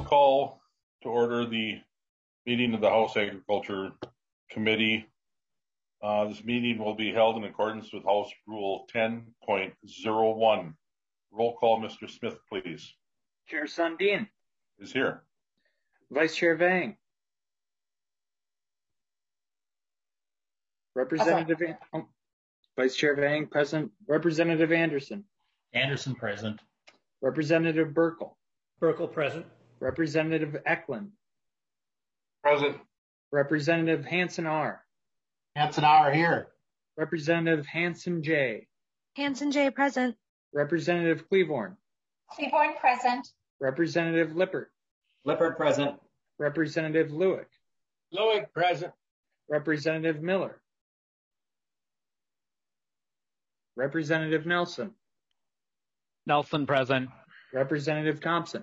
call to order the meeting of the House Agriculture Committee. This meeting will be held in accordance with House Rule 10.01. Roll call, Mr. Smith, please. Chair Sundin is here. Vice Chair Vang. Vice Chair Vang present. Representative Anderson. Anderson present. Representative Burkle. Burkle present. Representative Eklund. Present. Representative Hanson R. Hanson R here. Representative Hanson J. Hanson J present. Representative Cleavorn. Cleavorn present. Representative Lippert. Lippert present. Representative Lewick. Lewick present. Representative Miller. Representative Nelson. Nelson present. Representative Thompson.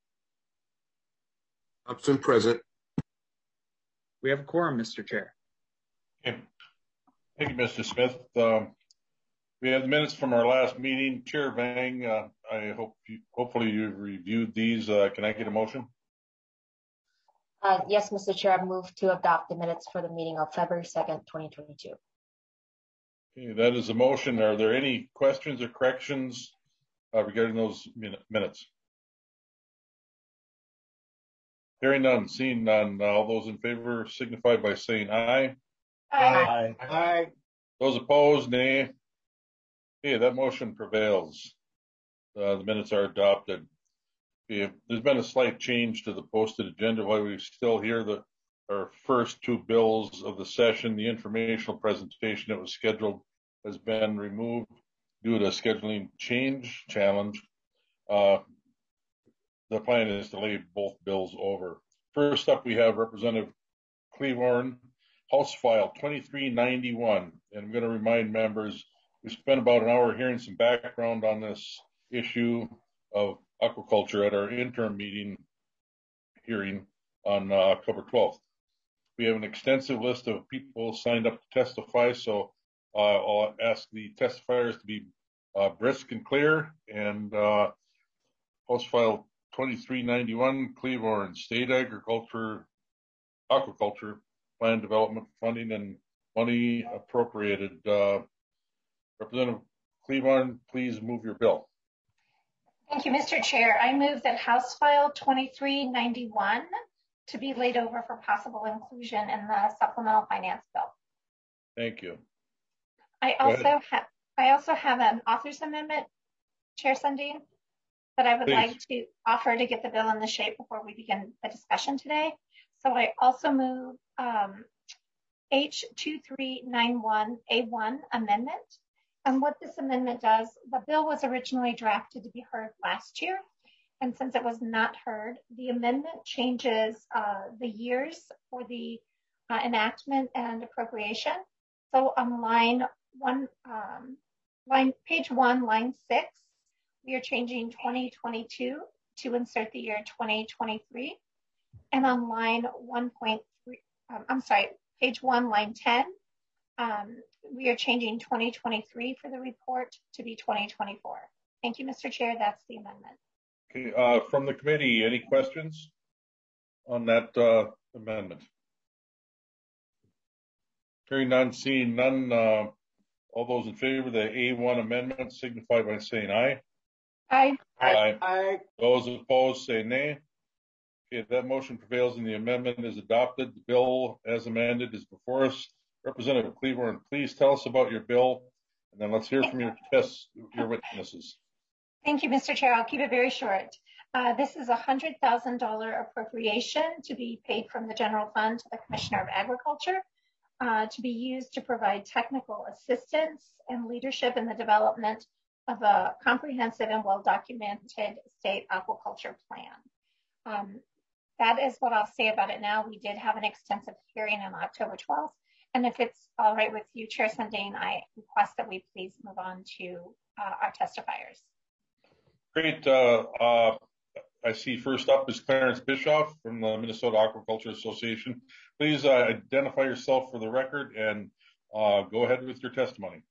Thompson present. We have a quorum, Mr. Chair. Okay. Thank you, Mr. Smith. We have the minutes from our last meeting. Chair Vang, hopefully you've reviewed these. Can I get a motion? Yes, Mr. Chair, I move to adopt the minutes for the meeting of February 2nd, 2022. Okay, that is a motion. Are there any questions or corrections regarding those minutes? Hearing none, seeing none, all those in favor signify by saying aye. Aye. Aye. Those opposed, nay. Okay, that motion prevails. The minutes are adopted. Okay, there's been a slight change to the posted agenda while we still hear our first two bills of the session. The informational presentation that was scheduled has been removed due to a scheduling challenge. The plan is to lay both bills over. First up, we have Representative Cleavorn, House File 2391. And I'm going to remind members, we spent about an hour hearing some background on this issue of aquaculture at our interim hearing on October 12th. We have an extensive list of people signed up to testify, so I'll ask the testifiers to be brisk and clear. And House File 2391, Cleavorn, State Aquaculture Plan Development Funding and Money Appropriated. Representative Cleavorn, please move your bill. Thank you, Mr. Chair. I move that House File 2391 to be laid over for possible inclusion in the supplemental finance bill. Thank you. I also have an author's amendment, Chair Sundin, that I would like to offer to get the bill in the shape before we begin the discussion today. So I also move H2391A1 amendment. And what this amendment does, the bill was originally drafted to be heard last year. And since it was not heard, the amendment changes the years for the enactment and appropriation. So on page 1, line 6, we are changing 2022 to insert the year 2023. And on page 1, line 10, we are changing 2023 for the report to be 2024. Thank you, Mr. Chair. That's the amendment. Okay, from the committee, any questions on that amendment? Hearing none, seeing none, all those in favor of the A1 amendment signify by saying aye. Aye. Aye. Aye. Those opposed say nay. Okay, that motion prevails and the amendment is adopted. The bill as amended is before us. Representative Cleavorn, please tell us about your bill, and then let's hear from your witnesses. Thank you, Mr. Chair. I'll keep it very short. This is a $100,000 appropriation to be paid from the general fund to the Commissioner of Agriculture to be used to provide technical assistance and leadership in the development of a comprehensive and well-documented state aquaculture plan. That is what I'll say about it now. We did have an extensive hearing on October 12th. And if it's all right with you, Chair Sundin, I request that we please move on to our testifiers. Great. I see first up is Clarence Bischoff from the Minnesota Aquaculture Association. Please identify yourself for the record and go ahead with your testimony.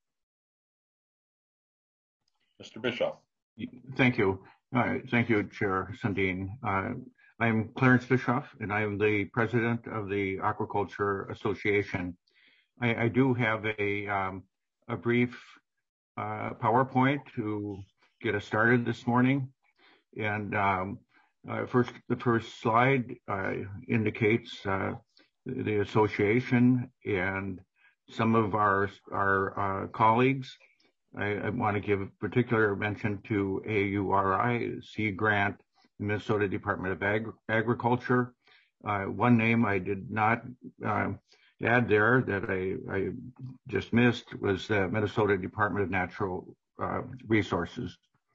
Mr. Bischoff. Thank you. Thank you, Chair Sundin. I'm Clarence Bischoff, and I am the president of the Aquaculture Association. I do have a brief PowerPoint to get us started this morning. And the first slide indicates the association and some of our colleagues. I want to give particular mention to AURI, Sea Grant, Minnesota Department of Agriculture. One name I did not add there that I just missed was the Minnesota Department of Natural Resources.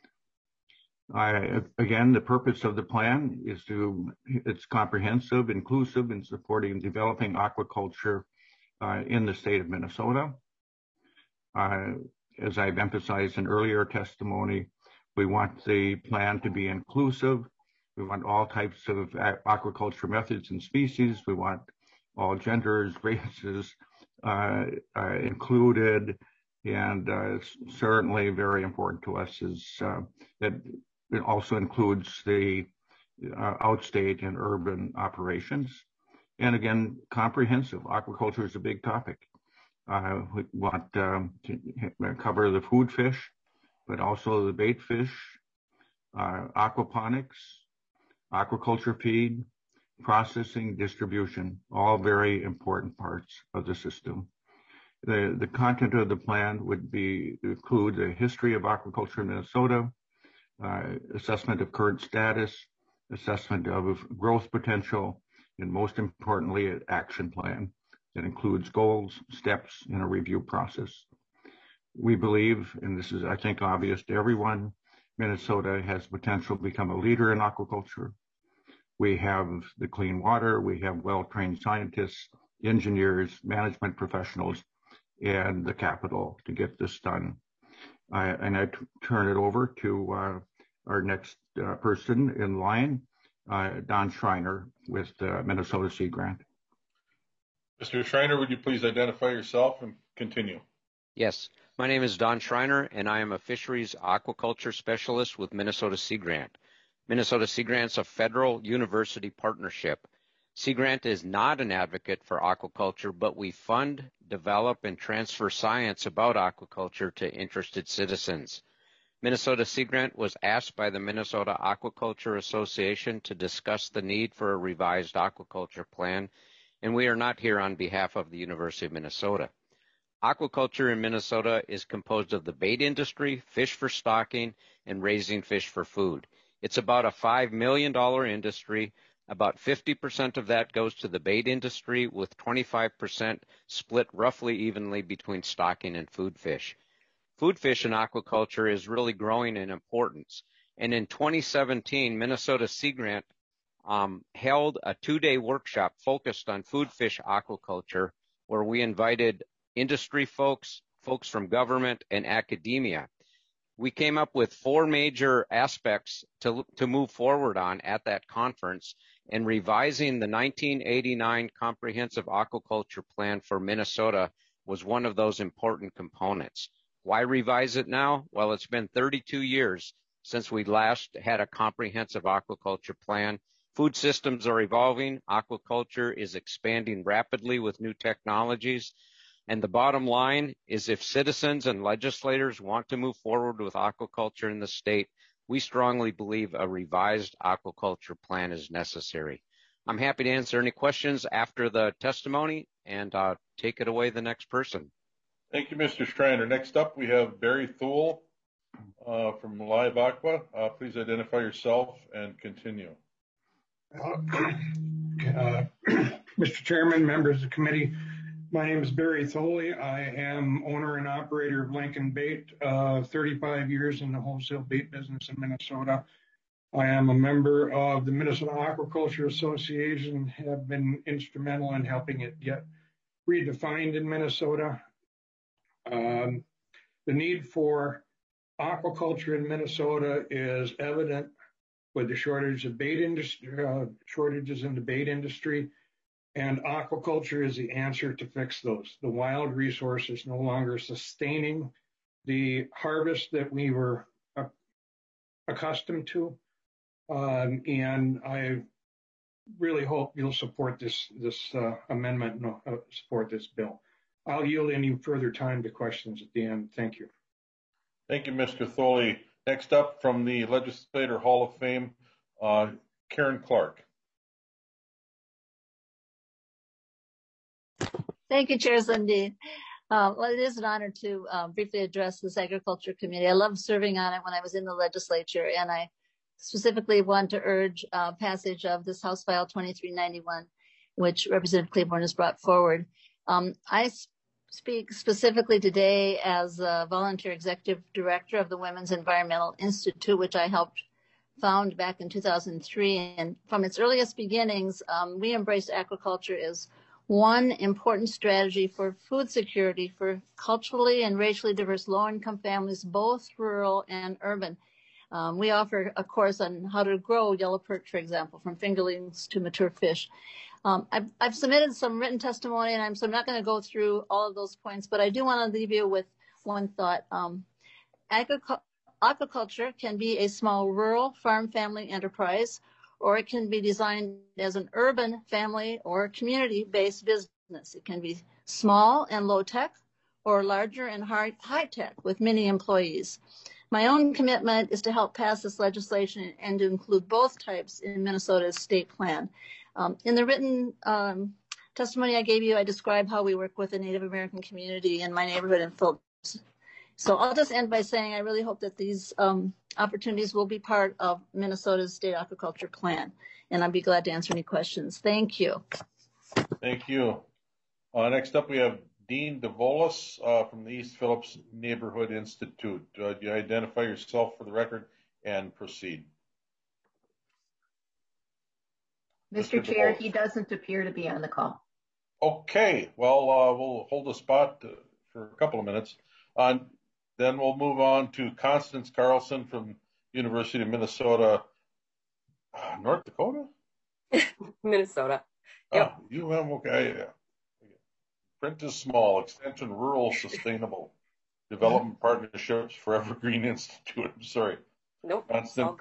Again, the purpose of the plan is it's comprehensive, inclusive, and supporting developing aquaculture in the state of Minnesota. As I've emphasized in earlier testimony, we want the plan to be inclusive. We want all types of aquaculture methods and species. We want all genders, races included, and certainly very important to us is that it also includes the outstate and urban operations. And again, comprehensive. Aquaculture is a big topic. We want to cover the food fish, but also the bait fish, aquaponics, aquaculture feed, processing, distribution, all very important parts of the system. The content of the plan would include the history of aquaculture in Minnesota, assessment of current status, assessment of growth potential, and most importantly, an action plan that includes goals, steps, and a review process. We believe, and this is, I think, obvious to everyone, Minnesota has potential to become a leader in aquaculture. We have the clean water, we have well-trained scientists, engineers, management professionals, and the capital to get this done. I turn it over to our next person in line, Don Schreiner with Minnesota Sea Grant. Mr. Schreiner, would you please identify yourself and continue? Yes, my name is Don Schreiner, and I am a fisheries aquaculture specialist with Minnesota Sea Grant. Minnesota Sea Grant's a federal university partnership. Sea Grant is not an advocate for aquaculture, but we fund, develop, and transfer science about aquaculture to interested citizens. Minnesota Sea Grant was asked by the Minnesota Aquaculture Association to discuss the need for a revised aquaculture plan, and we are not here on behalf of the University of Minnesota. Aquaculture in Minnesota is composed of the bait industry, fish for stocking, and raising fish for food. It's about a $5 million industry. About 50% of that goes to the bait industry, with 25% split roughly evenly between stocking and food fish. Food fish in aquaculture is really growing in importance. And in 2017, Minnesota Sea Grant held a 2-day workshop focused on food fish aquaculture, where we invited industry folks from government, and academia. We came up with 4 major aspects to move forward on at that conference, and revising the 1989 Comprehensive Aquaculture Plan for Minnesota was one of those important components. Why revise it now? Well, it's been 32 years since we last had a comprehensive aquaculture plan. Food systems are evolving. Aquaculture is expanding rapidly with new technologies. And the bottom line is, if citizens and legislators want to move forward with aquaculture in the state, we strongly believe a revised aquaculture plan is necessary. I'm happy to answer any questions after the testimony, and take it away, the next person. Thank you, Mr. Schreiner. Next up, we have Barry Thule from Live Aqua. Please identify yourself and continue. Mr. Chairman, members of the committee, my name is Barry Thole. I am owner and operator of Lincoln Bait, 35 years in the wholesale bait business in Minnesota. I am a member of the Minnesota Aquaculture Association, have been instrumental in helping it get redefined in Minnesota. The need for aquaculture in Minnesota is evident with the shortage of bait industry, shortages in the bait industry, and aquaculture is the answer to fix those. The wild resource is no longer sustaining the harvest that we were accustomed to. And I really hope you'll support this amendment and support this bill. I'll yield any further time to questions at the end. Thank you. Thank you, Mr. Thole. Next up from the Legislator Hall of Fame, Karen Clark. Thank you, Chair Sundin. Well, it is an honor to briefly address this Agriculture Committee. I loved serving on it when I was in the legislature, and I specifically want to urge passage of this House File 2391, which Representative Claiborne has brought forward. I speak specifically today as a volunteer executive director of the Women's Environmental Institute, which I helped found back in 2003. And from its earliest beginnings, we embraced aquaculture as one important strategy for food security for culturally and racially diverse low-income families, both rural and urban. We offer a course on how to grow yellow perch, for example, from fingerlings to mature fish. I've submitted some written testimony, and so I'm not going to go through all of those points, but I do want to leave you with one thought. Aquaculture can be a small rural farm family enterprise, or it can be designed as an urban family or community-based business. It can be small and low-tech, or larger and high-tech with many employees. My own commitment is to help pass this legislation and to include both types in Minnesota's state plan. In the written testimony I gave you, I described how we work with the Native American community in my neighborhood in Phillips. So I'll just end by saying I really hope that these opportunities will be part of Minnesota's state aquaculture plan, and I'd be glad to answer any questions. Thank you. Thank you. Next up, we have Dean DeVolis from the East Phillips Neighborhood Institute. Do you identify yourself for the record and proceed? Mr. Chair, he doesn't appear to be on the call. Okay, well, we'll hold a spot for a couple of minutes. Then we'll move on to Constance Carlson from University of Minnesota, North Dakota? Minnesota. Yep. UM, okay. Print is small, extension rural sustainable development partnerships for Evergreen Institute. I'm sorry. Nope. Constance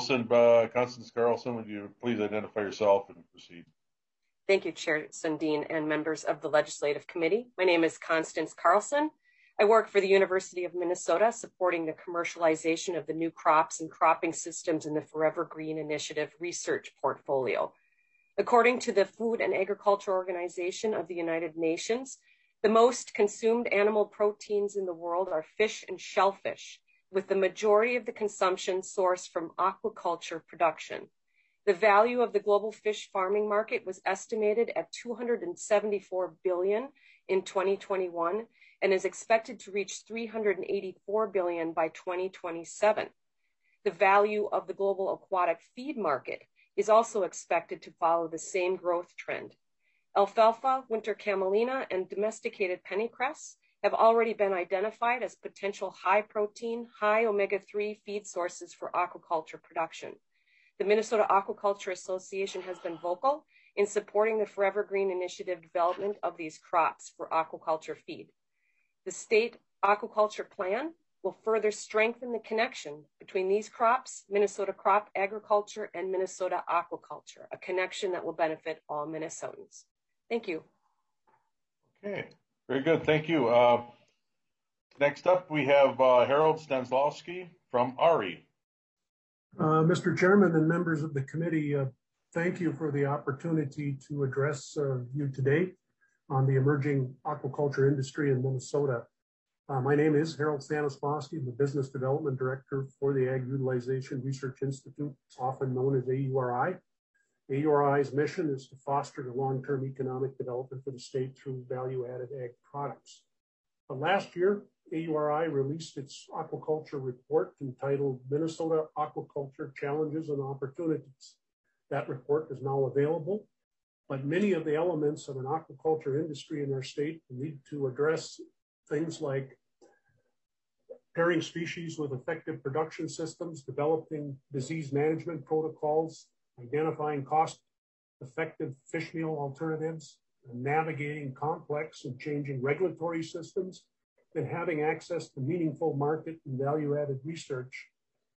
Carlson, would you please identify yourself and proceed? Thank you, Chair Sundin and members of the Legislative Committee. My name is Constance Carlson. I work for the University of Minnesota, supporting the commercialization of the new crops and cropping systems in the Forever Green Initiative research portfolio. According to the Food and Agriculture Organization of the United Nations, the most consumed animal proteins in the world are fish and shellfish, with the majority of the consumption sourced from aquaculture production. The value of the global fish farming market was estimated at $274 billion in 2021 and is expected to reach $384 billion by 2027. The value of the global aquatic feed market is also expected to follow the same growth trend. Alfalfa, winter camelina, and domesticated pennycress have already been identified as potential high protein, high omega-3 feed sources for aquaculture production. The Minnesota Aquaculture Association has been vocal in supporting the Forever Green Initiative development of these crops for aquaculture feed. The state aquaculture plan will further strengthen the connection between these crops, Minnesota crop agriculture, and Minnesota aquaculture, a connection that will benefit all Minnesotans. Thank you. Okay, very good. Thank you. Next up, we have Harold Stanzlowski from ARI. Mr. Chairman and members of the committee, thank you for the opportunity to address you today on the emerging aquaculture industry in Minnesota. My name is Harold Stanzlowski. I'm the Business Development Director for the Ag Utilization Research Institute, often known as AURI. AURI's mission is to foster the long-term economic development for the state through value-added ag products. Last year, AURI released its aquaculture report entitled Minnesota Aquaculture Challenges and Opportunities. That report is now available, but many of the elements of an aquaculture industry in our state need to address things like pairing species with effective production systems, developing disease management protocols, identifying cost-effective fish meal alternatives, navigating complex and changing regulatory systems, and having access to meaningful market and value-added research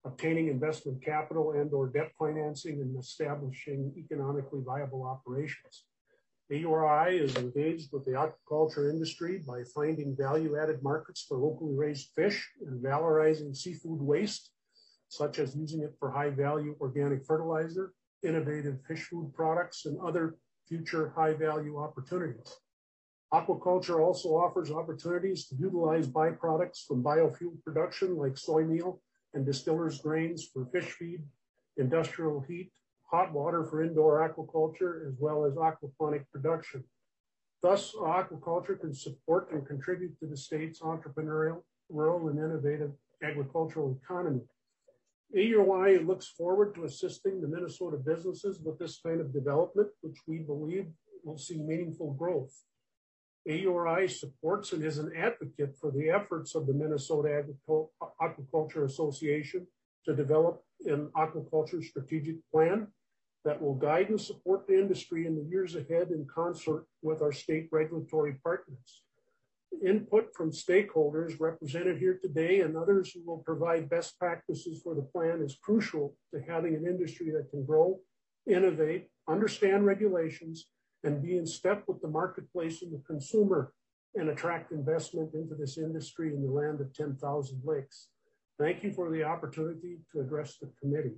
obtaining investment capital and or debt financing, and establishing economically viable operations. AURI is engaged with the aquaculture industry by finding value-added markets for locally raised fish and valorizing seafood waste, such as using it for high-value organic fertilizer, innovative fish food products, and other future high-value opportunities. Aquaculture also offers opportunities to utilize byproducts from biofuel production like soy meal and distillers' grains for fish feed, industrial heat, hot water for indoor aquaculture, as well as aquaponic production. Thus, aquaculture can support and contribute to the state's entrepreneurial, rural, and innovative agricultural economy. AURI looks forward to assisting the Minnesota businesses with this kind of development, which we believe will see meaningful growth. AURI supports and is an advocate for the efforts of the Minnesota Aquaculture Association to develop an aquaculture strategic plan that will guide and support the industry in the years ahead in concert with our state regulatory partners. Input from stakeholders represented here today and others who will provide best practices for the plan is crucial to having an industry that can grow, innovate, understand regulations, and be in step with the marketplace and the consumer and attract investment into this industry in the land of 10,000 lakes. Thank you for the opportunity to address the committee.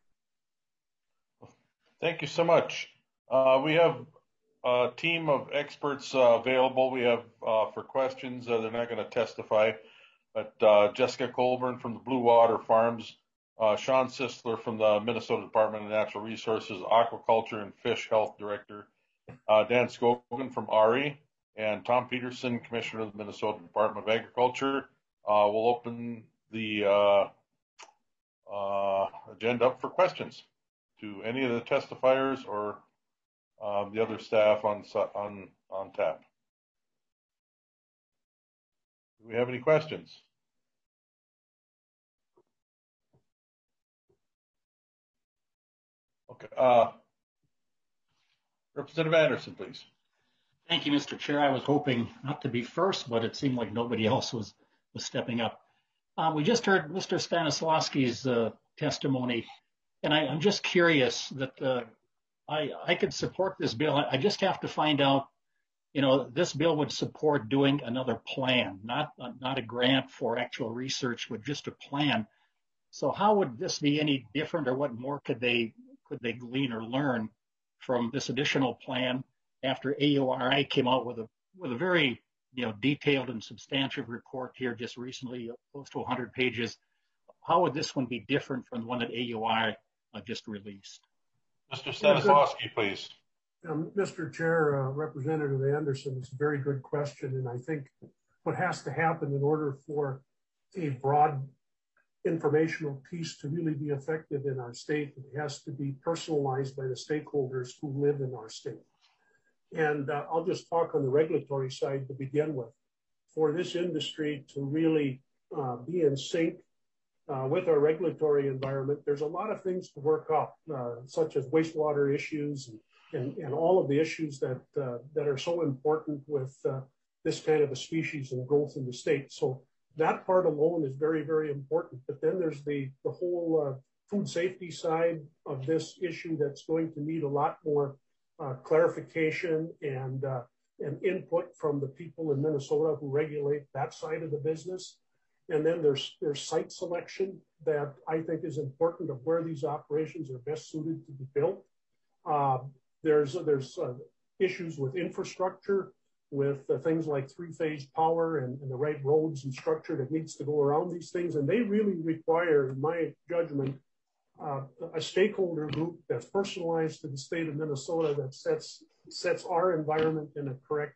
Thank you so much. We have a team of experts available. We have for questions. They're not going to testify, but Jessica Colburn from the Blue Water Farms, Sean Sisler from the Minnesota Department of Natural Resources, Aquaculture and Fish Health Director, Dan Scogan from RE, and Tom Peterson, Commissioner of the Minnesota Department of Agriculture. We'll open the agenda up for questions to any of the testifiers or the other staff on tap. Do we have any questions? Okay. Representative Anderson, please. Thank you, Mr. Chair. I was hoping not to be first, but it seemed like nobody else was stepping up. We just heard Mr. Stanislawski's testimony, and I'm just curious that I could support this bill. I just have to find out, this bill would support doing another plan, not a grant for actual research, but just a plan. So how would this be any different, or what more could they glean or learn from this additional plan after AURI came out with a very detailed and substantive report here just recently, close to 100 pages? How would this one be different from the one that AURI just released? Mr. Stanislawski, please. Mr. Chair, Representative Anderson, it's a very good question, and I think what has to happen in order for a broad informational piece to really be effective in our state, it has to be personalized by the stakeholders who live in our state. And I'll just talk on the regulatory side to begin with. For this industry to really be in sync with our regulatory environment, there's a lot of things to work up, such as wastewater issues and all of the issues that are so important with this kind of a species and growth in the state. So that part alone is very, very important. But then there's the whole food safety side of this issue that's going to need a lot more clarification and input from the people in Minnesota who regulate that side of the business. And then there's site selection that I think is important of where these operations are best suited to be built. There's issues with infrastructure, with things like three-phase power and the right roads and structure that needs to go around these things. And they really require, in my judgment, a stakeholder group that's personalized to the state of Minnesota that sets our environment in a correct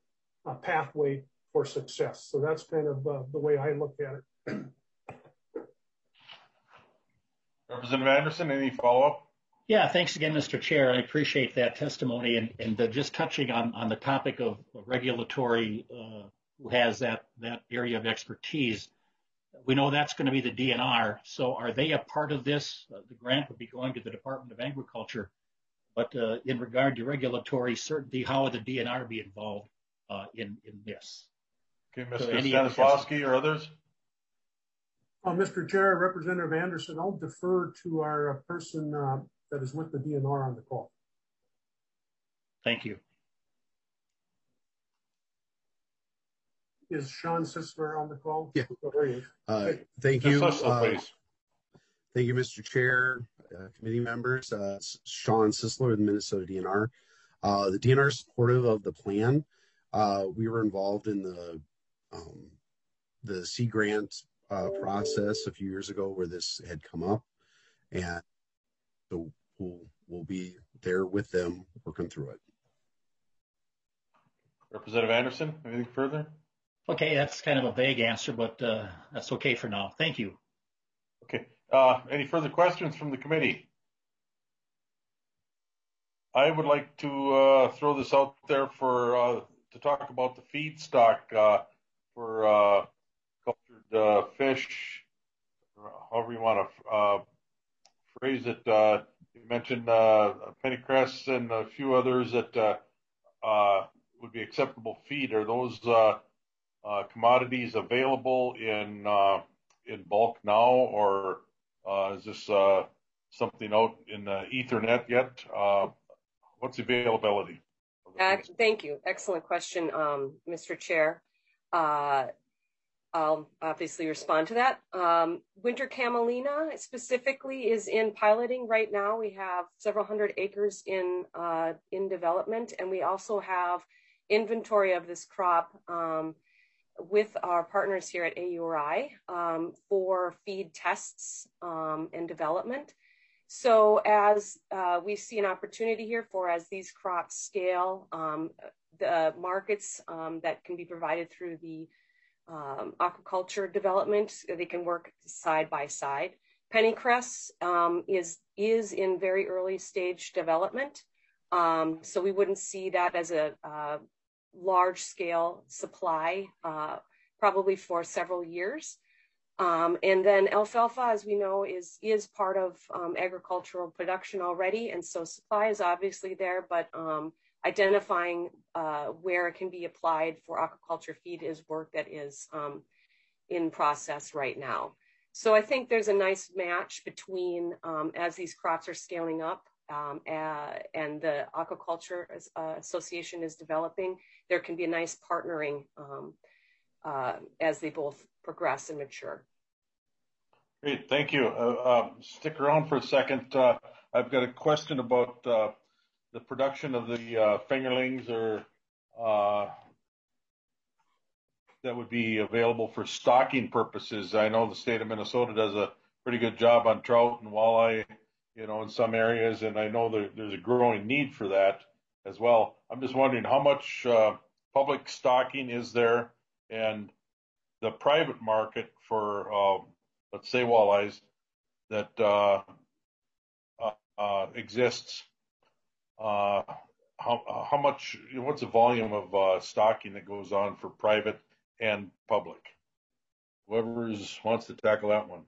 pathway for success. So that's kind of the way I look at it. Representative Anderson, any follow-up? Yeah, thanks again, Mr. Chair. I appreciate that testimony, and just touching on the topic of regulatory, who has that area of expertise. We know that's going to be the DNR. So are they a part of this? The grant would be going to the Department of Agriculture, but in regard to regulatory certainty, how would the DNR be involved in this? Okay, Mr. Stanislawski or others? Mr. Chair, Representative Anderson, I'll defer to our person that is with the DNR on the call. Thank you. Is Sean Sisler on the call? Yeah. Oh, there he is. Thank you. Thank you, Mr. Chair, committee members. Sean Sisler with the Minnesota DNR. The DNR is supportive of the plan. We were involved in the Sea Grant process a few years ago where this had come up, and so we'll be there with them working through it. Representative Anderson, anything further? Okay, that's kind of a vague answer, but that's okay for now. Thank you. Okay. Any further questions from the committee? I would like to throw this out there for to talk about the feedstock for cultured fish, however you want to phrase it. You mentioned pennycress and a few others that would be acceptable feed. Are those commodities available in bulk now, or is this something out in the Ethernet yet? What's the availability? Thank you. Excellent question, Mr. Chair. I'll obviously respond to that. Winter camelina specifically is in piloting right now. We have several hundred acres in development, and we also have inventory of this crop with our partners here at AURI for feed tests and development. So as we see an opportunity here for as these crops scale, the markets that can be provided through the aquaculture development, they can work side by side. Pennycress is in very early stage development, so we wouldn't see that as a large scale supply probably for several years. And then alfalfa, as we know, is part of agricultural production already, and so supply is obviously there, but identifying where it can be applied for aquaculture feed is work that is in process right now. So I think there's a nice match between as these crops are scaling up and the Aquaculture Association is developing, there can be a nice partnering as they both progress and mature. Great, thank you. Stick around for a second. I've got a question about the production of the fingerlings or that would be available for stocking purposes. I know the state of Minnesota does a pretty good job on trout and walleye, you know, in some areas, and I know there's a growing need for that as well. I'm just wondering how much public stocking is there, and the private market for, let's say, walleyes that exists. How much? You know, what's the volume of stocking that goes on for private and public? Whoever wants to tackle that one.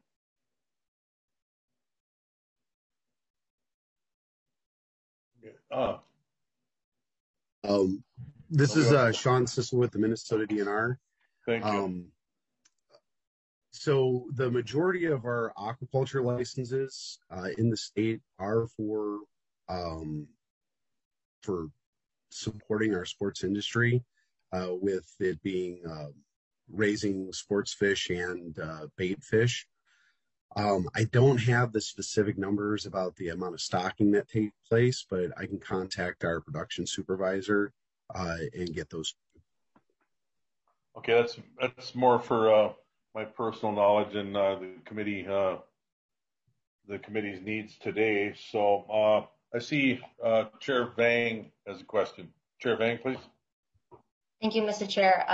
This is Sean Sisler with the Minnesota DNR. Thank you. So the majority of our aquaculture licenses in the state are for supporting our sports industry, with it being raising sports fish and bait fish. I don't have the specific numbers about the amount of stocking that takes place, but I can contact our production supervisor and get those. Okay, that's more for my personal knowledge and the committee's needs today. So I see Chair Vang has a question. Chair Vang, please. Thank you, Mr. Chair.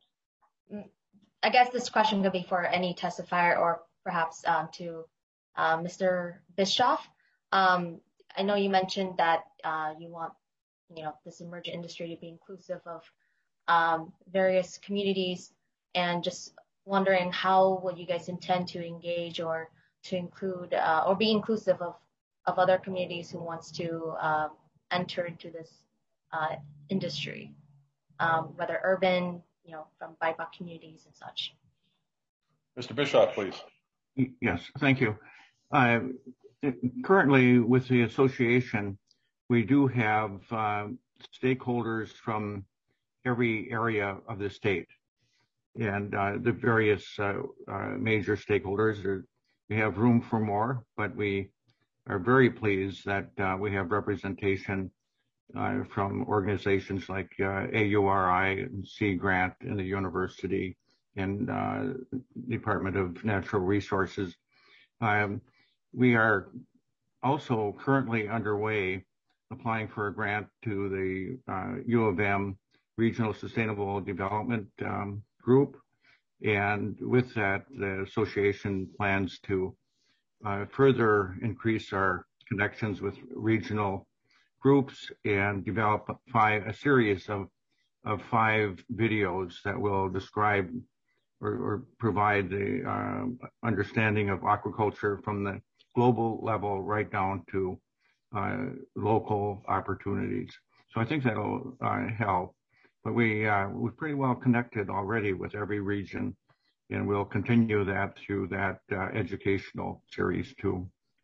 I guess this question could be for any testifier or perhaps to Mr. Bischoff. I know you mentioned that you want, you know, this emerging industry to be inclusive of various communities, and just wondering how would you guys intend to engage or to include or be inclusive of other communities who wants to enter into this industry, whether urban, you know, from BIPOC communities and such. Mr. Bischoff, please. Yes, thank you. Currently, with the association, we do have stakeholders from every area of the state, and the various major stakeholders. We have room for more, but we are very pleased that we have representation from organizations like AURI and Sea Grant and the university and Department of Natural Resources. We are also currently underway applying for a grant to the U of M Regional Sustainable Development Group. And with that, the association plans to further increase our connections with regional groups and develop a series of 5 videos that will describe or provide the understanding of aquaculture from the global level right down to local opportunities. So I think that'll help. But we're pretty well connected already with every region, and we'll continue that through that educational series too.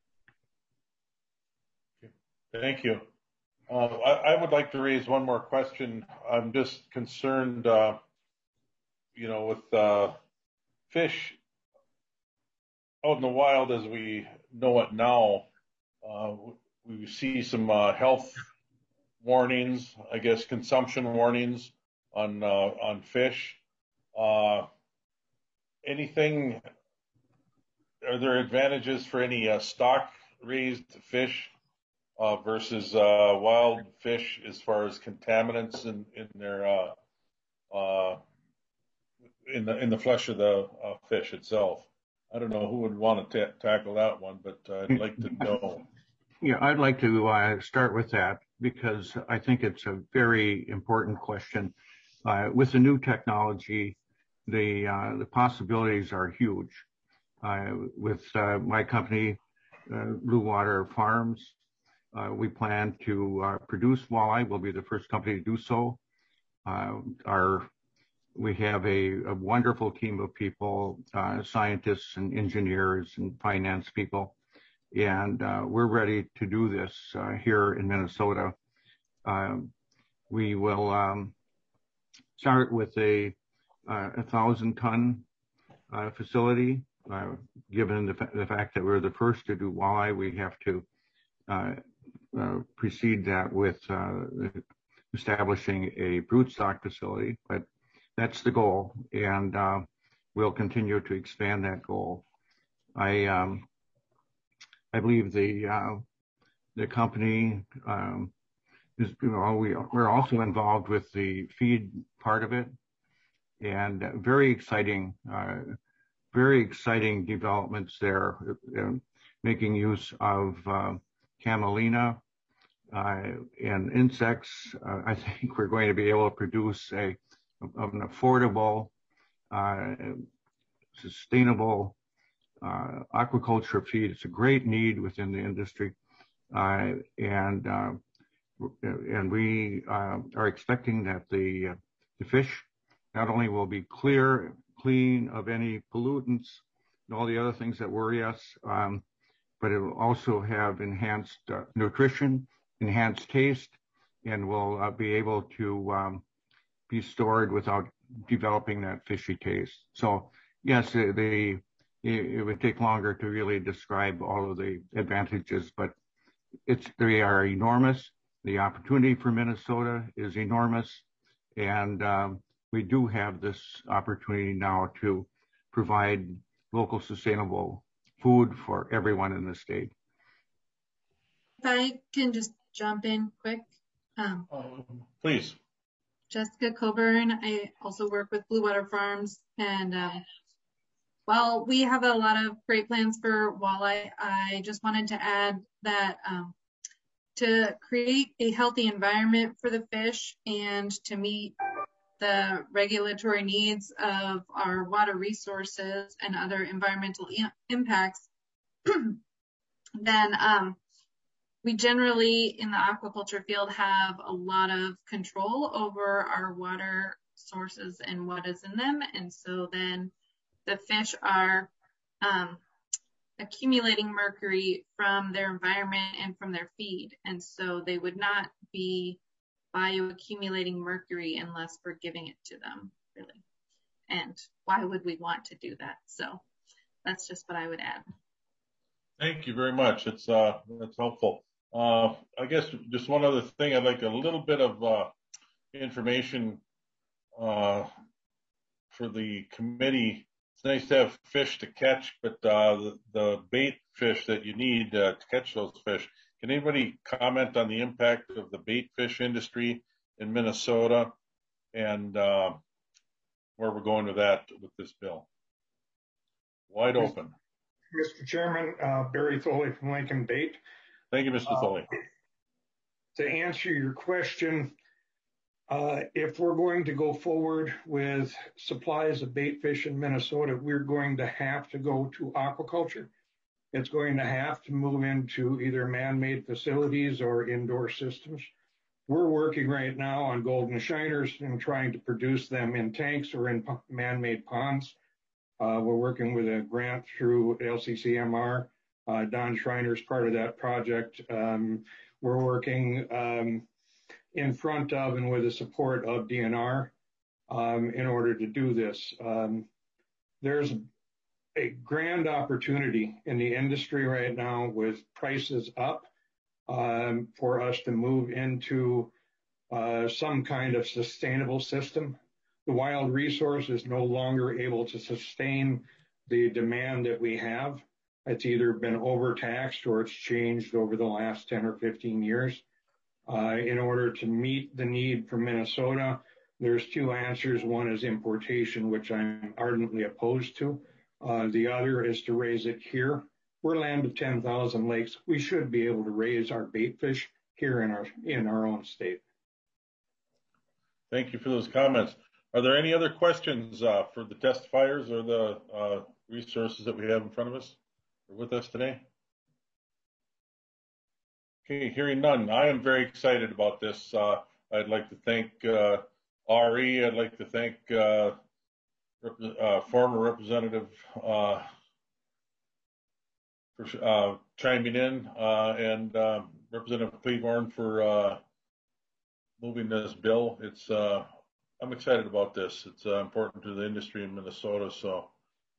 Thank you. I would like to raise one more question. I'm just concerned, with fish out in the wild as we know it now. We see some health warnings, I guess consumption warnings on fish. Are there advantages for any stock raised fish versus wild fish as far as contaminants in their in the flesh of the fish itself? I don't know who would want to tackle that one, but I'd like to know. Yeah, I'd like to start with that because I think it's a very important question. With the new technology, the possibilities are huge. With my company, Blue Water Farms, we plan to produce walleye. We'll be the first company to do so. We have a wonderful team of people, scientists and engineers and finance people, and we're ready to do this here in Minnesota. We will start with a 1,000-ton facility. Given the fact that we're the first to do walleye, we have to precede that with establishing a broodstock facility, but that's the goal, and we'll continue to expand that goal. I believe the company is, we're also involved with the feed part of it, and very exciting developments there, making use of camelina and insects. I think we're going to be able to produce an affordable, sustainable aquaculture feed. It's a great need within the industry, and we are expecting that the fish not only will be clean of any pollutants and all the other things that worry us, but it will also have enhanced nutrition, enhanced taste, and will be able to be stored without developing that fishy taste. So yes, it would take longer to really describe all of the advantages, but they are enormous. The opportunity for Minnesota is enormous, and we do have this opportunity now to provide local sustainable food for everyone in the state. If I can just jump in quick. Please. Jessica Coburn. I also work with Blue Water Farms, and while we have a lot of great plans for walleye, I just wanted to add that to create a healthy environment for the fish and to meet the regulatory needs of our water resources and other environmental impacts, then we generally in the aquaculture field have a lot of control over our water sources and what is in them. And so then the fish are accumulating mercury from their environment and from their feed. And so they would not be bioaccumulating mercury unless we're giving it to them, really. And why would we want to do that? So that's just what I would add. Thank you very much. That's helpful. I guess just one other thing. I'd like a little bit of information for the committee. It's nice to have fish to catch, but the bait fish that you need to catch those fish. Can anybody comment on the impact of the bait fish industry in Minnesota and where we're going with that with this bill? Wide open. Mr. Chairman, Barry Tholey from Lincoln Bait. Thank you, Mr. Tholey. To answer your question, if we're going to go forward with supplies of bait fish in Minnesota, we're going to have to go to aquaculture. It's going to have to move into either man-made facilities or indoor systems. We're working right now on golden shiners and trying to produce them in tanks or in man-made ponds. We're working with a grant through LCCMR. Don Schreiner's part of that project. We're working in front of and with the support of DNR in order to do this. There's a grand opportunity in the industry right now with prices up for us to move into some kind of sustainable system. The wild resource is no longer able to sustain the demand that we have. It's either been overtaxed or it's changed over the last 10 or 15 years. In order to meet the need for Minnesota, there's two answers. One is importation, which I'm ardently opposed to. The other is to raise it here. We're land of 10,000 lakes. We should be able to raise our bait fish here in our own state. Thank you for those comments. Are there any other questions for the testifiers or the resources that we have in front of us or with us today? Okay, hearing none. I am very excited about this. I'd like to thank RE. I'd like to thank former Representative for chiming in and Representative Cleavorn for moving this bill. It's I'm excited about this. It's important to the industry in Minnesota. So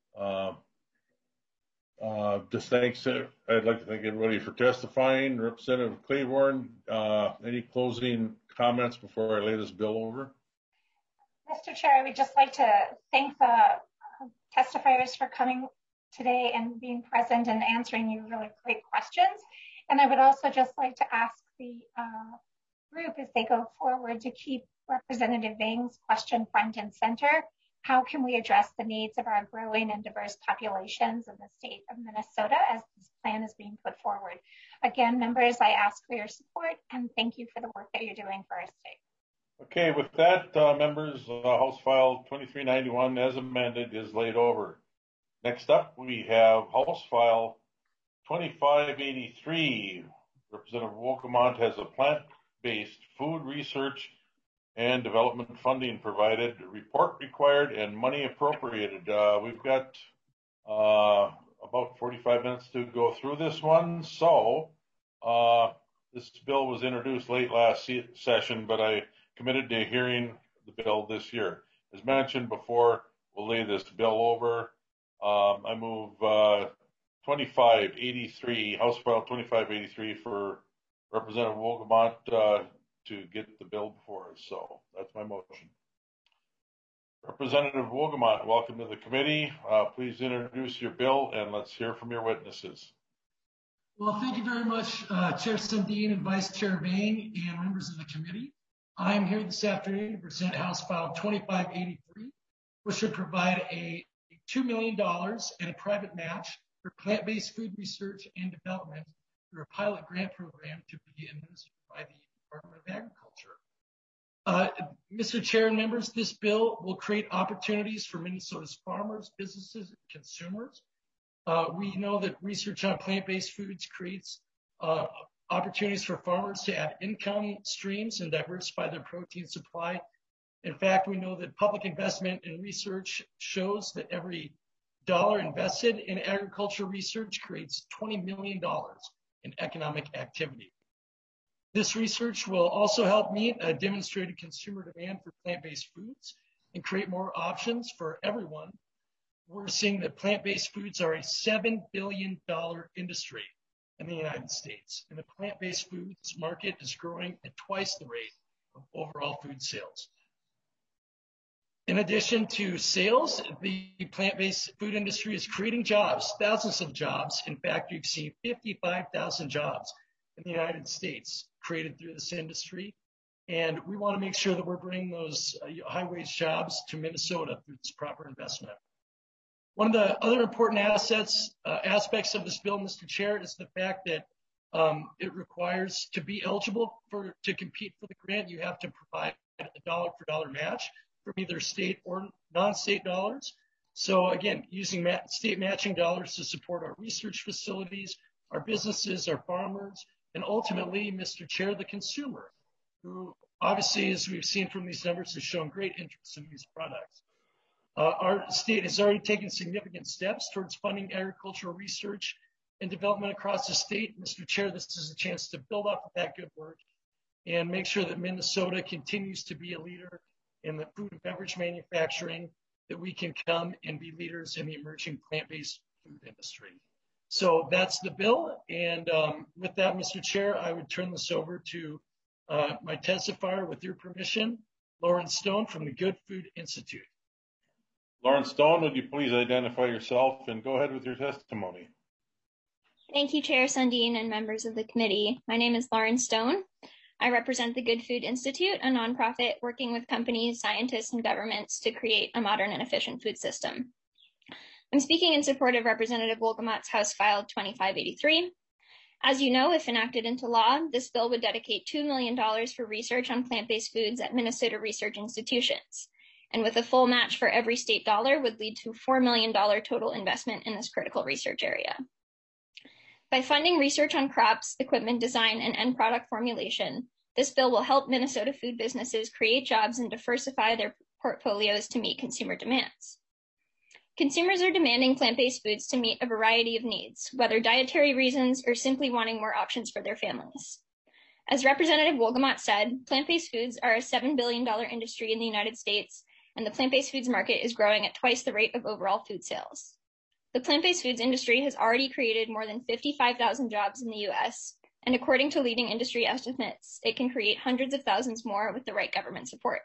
just thanks. I'd like to thank everybody for testifying. Representative Cleavorn, any closing comments before I lay this bill over? Mr. Chair, I would just like to thank the testifiers for coming today and being present and answering your really great questions. And I would also just like to ask the group as they go forward to keep Representative Vang's question front and center. How can we address the needs of our growing and diverse populations in the state of Minnesota as this plan is being put forward? Again, members, I ask for your support and thank you for the work that you're doing for our state. Okay, with that, members, House File 2391 as amended is laid over. Next up, we have House File 2583. Representative Wolgamont has a plant-based food research and development funding provided, report required, and money appropriated. We've got about 45 minutes to go through this one. So this bill was introduced late last session, but I committed to hearing the bill this year. As mentioned before, we'll lay this bill over. I move 2583, House File 2583 for Representative Wolgamont to get the bill before us. So that's my motion. Representative Wolgamont, welcome to the committee. Please introduce your bill and let's hear from your witnesses. Well, thank you very much, Chair Sundin and Vice Chair Vang and members of the committee. I am here this afternoon to present House File 2583, which would provide a $2 million and a private match for plant-based food research and development through a pilot grant program to be administered by the Department of Agriculture. Mr. Chair and members, this bill will create opportunities for Minnesota's farmers, businesses, and consumers. We know that research on plant-based foods creates opportunities for farmers to add income streams and diversify their protein supply. In fact, we know that public investment in research shows that every dollar invested in agriculture research creates $20 million in economic activity. This research will also help meet a demonstrated consumer demand for plant-based foods and create more options for everyone. We're seeing that plant-based foods are a $7 billion industry in the United States, and the plant-based foods market is growing at twice the rate of overall food sales. In addition to sales, the plant-based food industry is creating jobs, thousands of jobs. In fact, you've seen 55,000 jobs in the United States created through this industry. And we want to make sure that we're bringing those high-wage jobs to Minnesota through this proper investment. One of the other important aspects of this bill, Mr. Chair, is the fact that it requires to be eligible to compete for the grant, you have to provide a dollar-for-dollar match from either state or non-state dollars. So again, using state matching dollars to support our research facilities, our businesses, our farmers, and ultimately, Mr. Chair, the consumer, who obviously, as we've seen from these numbers, has shown great interest in these products. Our state has already taken significant steps towards funding agricultural research and development across the state. Mr. Chair, this is a chance to build up that good work and make sure that Minnesota continues to be a leader in the food and beverage manufacturing, that we can come and be leaders in the emerging plant-based food industry. So that's the bill. And with that, Mr. Chair, I would turn this over to my testifier, with your permission, Lauren Stone from the Good Food Institute. Lauren Stone, would you please identify yourself and go ahead with your testimony? Thank you, Chair Sundin and members of the committee. My name is Lauren Stone. I represent the Good Food Institute, a nonprofit working with companies, scientists, and governments to create a modern and efficient food system. I'm speaking in support of Representative Wolgamott's House File 2583. As you know, if enacted into law, this bill would dedicate $2 million for research on plant-based foods at Minnesota research institutions. And with a full match for every state dollar would lead to $4 million total investment in this critical research area. By funding research on crops, equipment design, and end product formulation, this bill will help Minnesota food businesses create jobs and diversify their portfolios to meet consumer demands. Consumers are demanding plant-based foods to meet a variety of needs, whether dietary reasons or simply wanting more options for their families. As Representative Wolgamott said, plant-based foods are a $7 billion industry in the United States, and the plant-based foods market is growing at twice the rate of overall food sales. The plant-based foods industry has already created more than 55,000 jobs in the U.S., and according to leading industry estimates, it can create hundreds of thousands more with the right government support.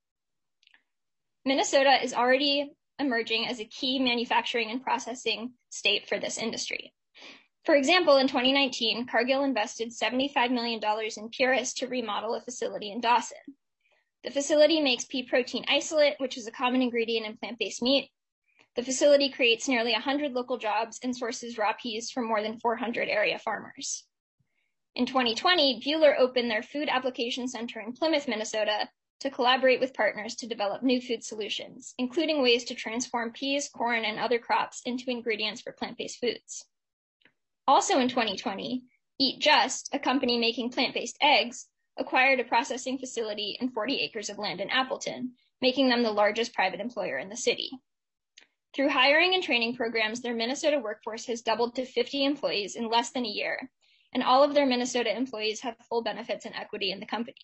Minnesota is already emerging as a key manufacturing and processing state for this industry. For example, in 2019, Cargill invested $75 million in Purist to remodel a facility in Dawson. The facility makes pea protein isolate, which is a common ingredient in plant-based meat. The facility creates nearly 100 local jobs and sources raw peas from more than 400 area farmers. In 2020, Buehler opened their food application center in Plymouth, Minnesota, to collaborate with partners to develop new food solutions, including ways to transform peas, corn, and other crops into ingredients for plant-based foods. Also in 2020, Eat Just, a company making plant-based eggs, acquired a processing facility and 40 acres of land in Appleton, making them the largest private employer in the city. Through hiring and training programs, their Minnesota workforce has doubled to 50 employees in less than a year, and all of their Minnesota employees have full benefits and equity in the company.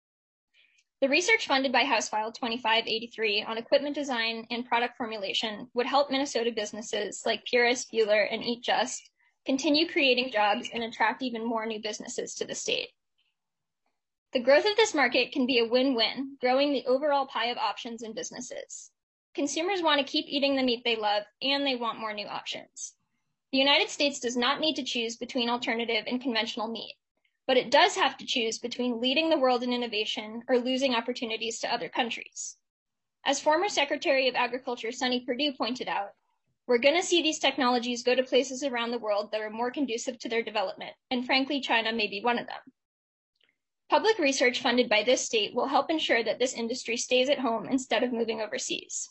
The research funded by House File 2583 on equipment design and product formulation would help Minnesota businesses like Purist, Buehler, and Eat Just continue creating jobs and attract even more new businesses to the state. The growth of this market can be a win-win, growing the overall pie of options and businesses. Consumers want to keep eating the meat they love, and they want more new options. The United States does not need to choose between alternative and conventional meat, but it does have to choose between leading the world in innovation or losing opportunities to other countries. As former Secretary of Agriculture Sonny Perdue pointed out, we're going to see these technologies go to places around the world that are more conducive to their development, and frankly, China may be one of them. Public research funded by this state will help ensure that this industry stays at home instead of moving overseas.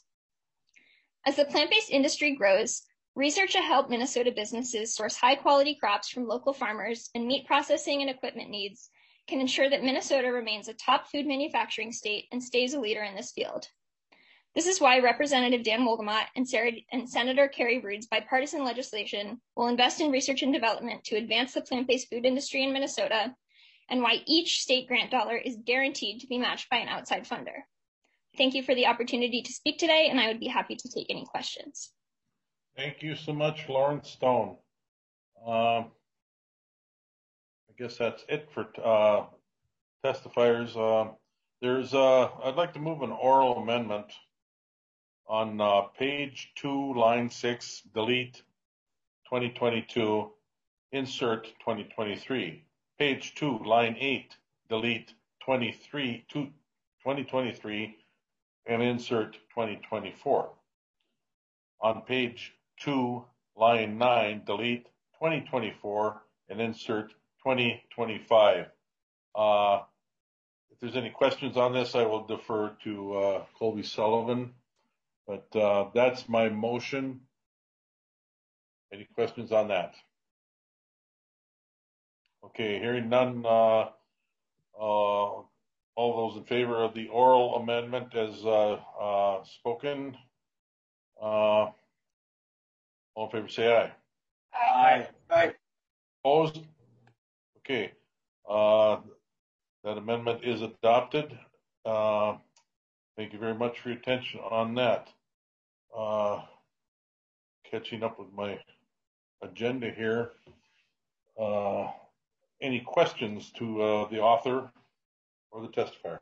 As the plant-based industry grows, research will help Minnesota businesses source high-quality crops from local farmers, and meat processing and equipment needs can ensure that Minnesota remains a top food manufacturing state and stays a leader in this field. This is why Representative Dan Wolgamott and Senator Carrie Brood's bipartisan legislation will invest in research and development to advance the plant-based food industry in Minnesota, and why each state grant dollar is guaranteed to be matched by an outside funder. Thank you for the opportunity to speak today, and I would be happy to take any questions. Thank you so much, Lauren Stone. I guess that's it for testifiers. I'd like to move an oral amendment on page 2, line 6, delete 2022, insert 2023. Page 2, line 8, delete 2023, and insert 2024. On page 2, line 9, delete 2024 and insert 2025. If there's any questions on this, I will defer to Colby Sullivan, but that's my motion. Any questions on that? Okay, hearing none, all those in favor of the oral amendment as spoken, all in favor say aye. Aye. Aye. Opposed? Okay, that amendment is adopted. Thank you very much for your attention on that. Catching up with my agenda here. Any questions to the author or the testifier?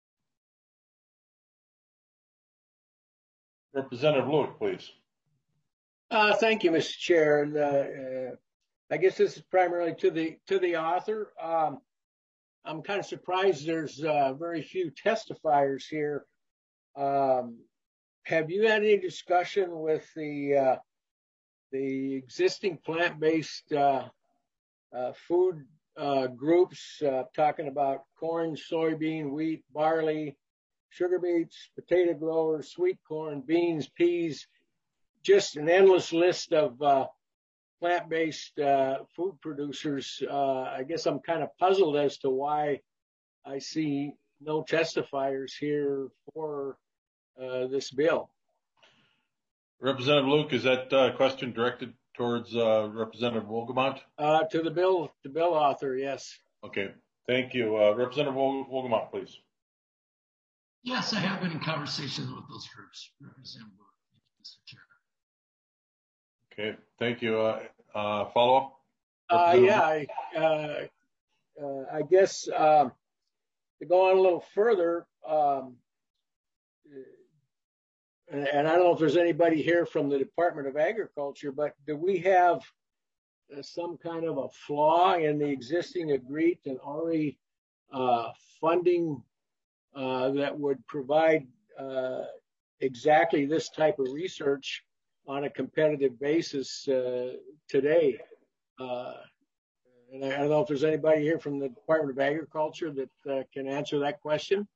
Representative Luke, please. Thank you, Mr. Chair. And I guess this is primarily to the author. I'm kind of surprised there's very few testifiers here. Have you had any discussion with the existing plant-based food groups, talking about corn, soybean, wheat, barley, sugar beets, potato growers, sweet corn, beans, peas, just an endless list of plant-based food producers? I guess I'm kind of puzzled as to why I see no testifiers here for this bill. Representative Luke, is that question directed towards Representative Wolgamott? To the bill author, yes. Okay, thank you. Representative Wolgamott, please. Yes, I have been in conversations with those groups, Representative Luke, Mr. Chair. Okay, thank you. Follow up? I guess to go on a little further, and I don't know if there's anybody here from the Department of Agriculture, but do we have some kind of a flaw in the existing AGREET and RE funding that would provide exactly this type of research on a competitive basis today? And I don't know if there's anybody here from the Department of Agriculture that can answer that question.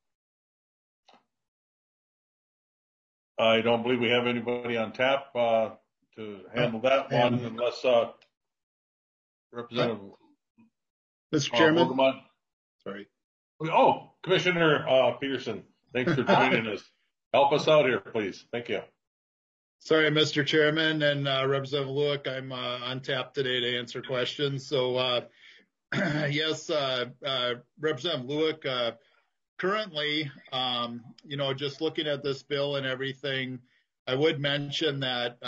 I don't believe we have anybody on tap to handle that one, unless Representative Mr. Chairman. Wolgamott. Sorry. Oh, Commissioner Peterson, thanks for joining us. Help us out here, please. Thank you. Sorry, Mr. Chairman and Representative Luke, I'm on tap today to answer questions. So, yes, Representative Luke, currently, just looking at this bill and everything, I would mention that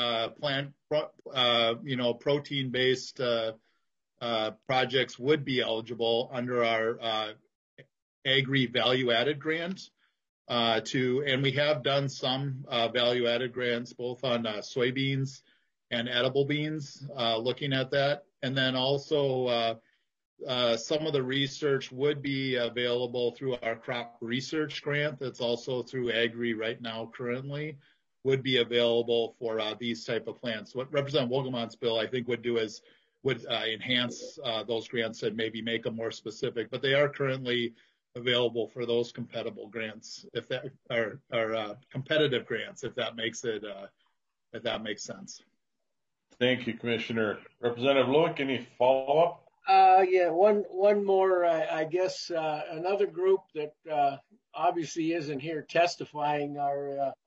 protein-based projects would be eligible under our Agri value-added grant. And we have done some value-added grants, both on soybeans and edible beans, looking at that. And then also some of the research would be available through our crop research grant. That's also through Agri right now currently, would be available for these type of plants. What Representative Wolgamott's bill, I think, would do is would enhance those grants and maybe make them more specific. But they are currently available for those compatible grants, if that are competitive grants, if that makes it if that makes sense. Thank you, Commissioner. Representative Luke, any follow-up? Yeah, one more. I guess another group that obviously isn't here testifying are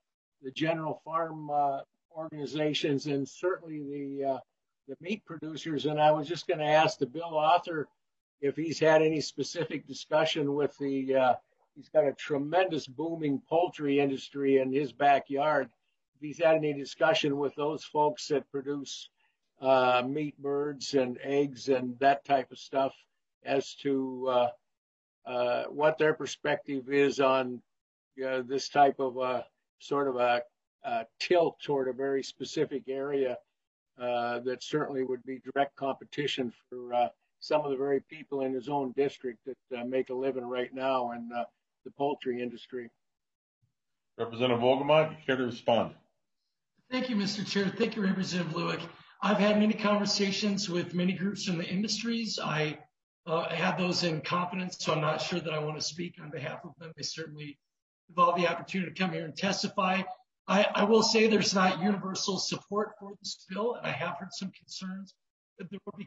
general farm organizations and certainly the meat producers. And I was just going to ask the bill author if he's had any specific discussion with he's got a tremendous booming poultry industry in his backyard. If he's had any discussion with those folks that produce meat, birds, and eggs and that type of stuff as to what their perspective is on this type of sort of a tilt toward a very specific area that certainly would be direct competition for some of the very people in his own district that make a living right now in the poultry industry. Representative Wolgamott, you care to respond? Thank you, Mr. Chair. Thank you, Representative Lewick. I've had many conversations with many groups from the industries. I have those in confidence, so I'm not sure that I want to speak on behalf of them. They certainly have all the opportunity to come here and testify. I will say there's not universal support for this bill, and I have heard some concerns that there would be,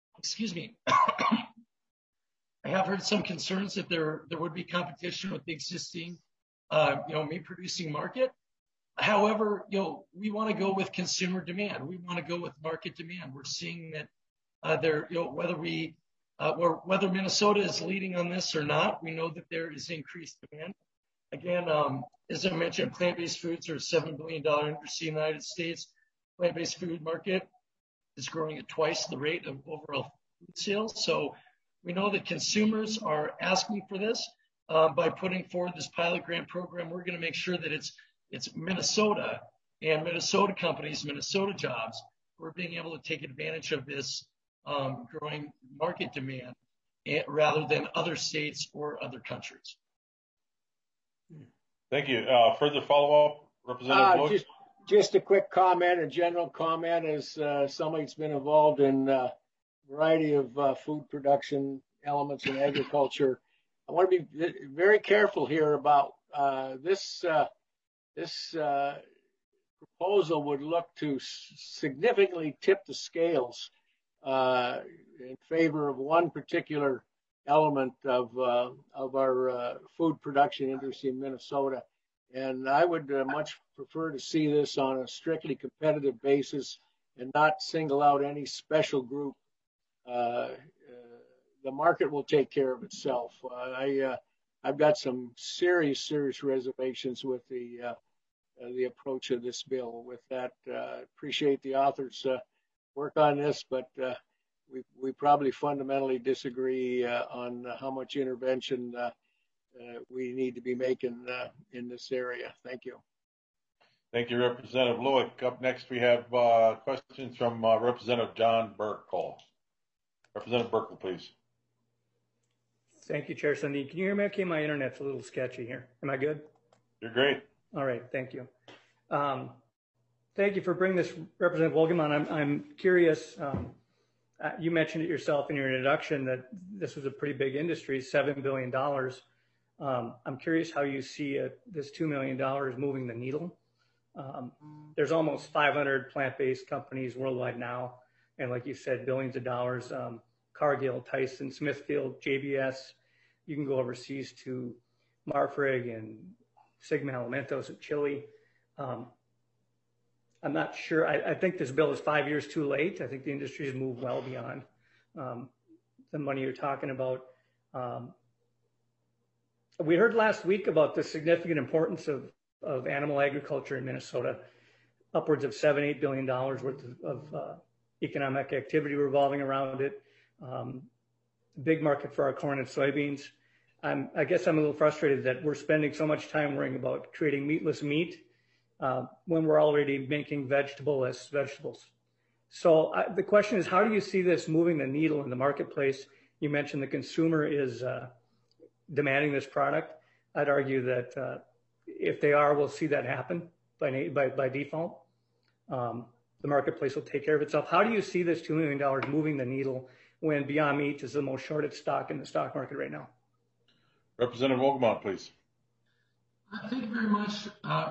I have heard some concerns that there would be competition with the existing, meat producing market. However, we want to go with consumer demand. We want to go with market demand. We're seeing that whether Minnesota is leading on this or not, we know that there is increased demand. Again, as I mentioned, plant-based foods are a $7 billion industry in the United States. Plant-based food market is growing at twice the rate of overall food sales. So we know that consumers are asking for this. By putting forward this pilot grant program, we're going to make sure that it's Minnesota and Minnesota companies, Minnesota jobs, who are being able to take advantage of this growing market demand rather than other states or other countries. Thank you. Further follow-up, Representative Lewis? Just a quick comment, a general comment as somebody that's been involved in a variety of food production elements in agriculture. I want to be very careful here about this proposal would look to significantly tip the scales in favor of one particular element of our food production industry in Minnesota. And I would much prefer to see this on a strictly competitive basis and not single out any special group. The market will take care of itself. I've got some serious reservations with the approach of this bill. With that, appreciate the author's work on this, but we probably fundamentally disagree on how much intervention we need to be making in this area. Thank you. Thank you, Representative Lewick. Up next, we have questions from Representative John Burkle. Representative Burkle, please. Thank you, Chair Sundin. Can you hear me okay? My internet's a little sketchy here. Am I good? You're great. All right, thank you. Thank you for bringing this, Representative Wolgamott. I'm curious, you mentioned it yourself in your introduction that this was a pretty big industry, $7 billion. I'm curious how you see this $2 million moving the needle. There's almost 500 plant-based companies worldwide now, and like you said, billions of dollars. Cargill, Tyson, Smithfield, JBS. You can go overseas to Marfrig and Sigma Alimentos at Chile. I'm not sure. I think this bill is 5 years too late. I think the industry has moved well beyond the money you're talking about. We heard last week about the significant importance of animal agriculture in Minnesota, upwards of $7-8 billion worth of economic activity revolving around it. Big market for our corn and soybeans. I guess I'm a little frustrated that we're spending so much time worrying about creating meatless meat when we're already making vegetable-less vegetables. So the question is, how do you see this moving the needle in the marketplace? You mentioned the consumer is demanding this product. I'd argue that if they are, we'll see that happen by default. The marketplace will take care of itself. How do you see this $2 million moving the needle when Beyond Meat is the most shorted stock in the stock market right now? Representative Wolgamott, please. Thank you very much,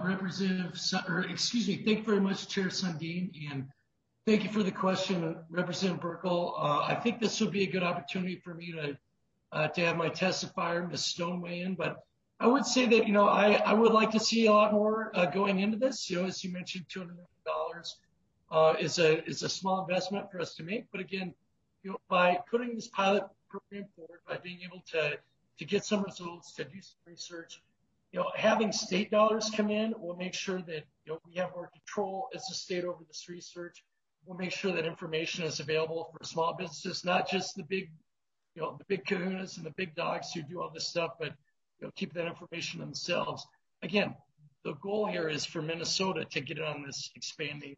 thank you very much, Chair Sundin, and thank you for the question, Representative Burkle. I think this would be a good opportunity for me to have my testifier, Ms. Stone, weigh in, but I would say that, I would like to see a lot more going into this. As you mentioned, $200 million is a small investment for us to make. But again, by putting this pilot program forward, by being able to get some results, to do some research, having state dollars come in will make sure that we have more control as a state over this research. We'll make sure that information is available for small businesses, not just the big kahunas and the big dogs who do all this stuff, but keep that information themselves. Again, the goal here is for Minnesota to get on this expanding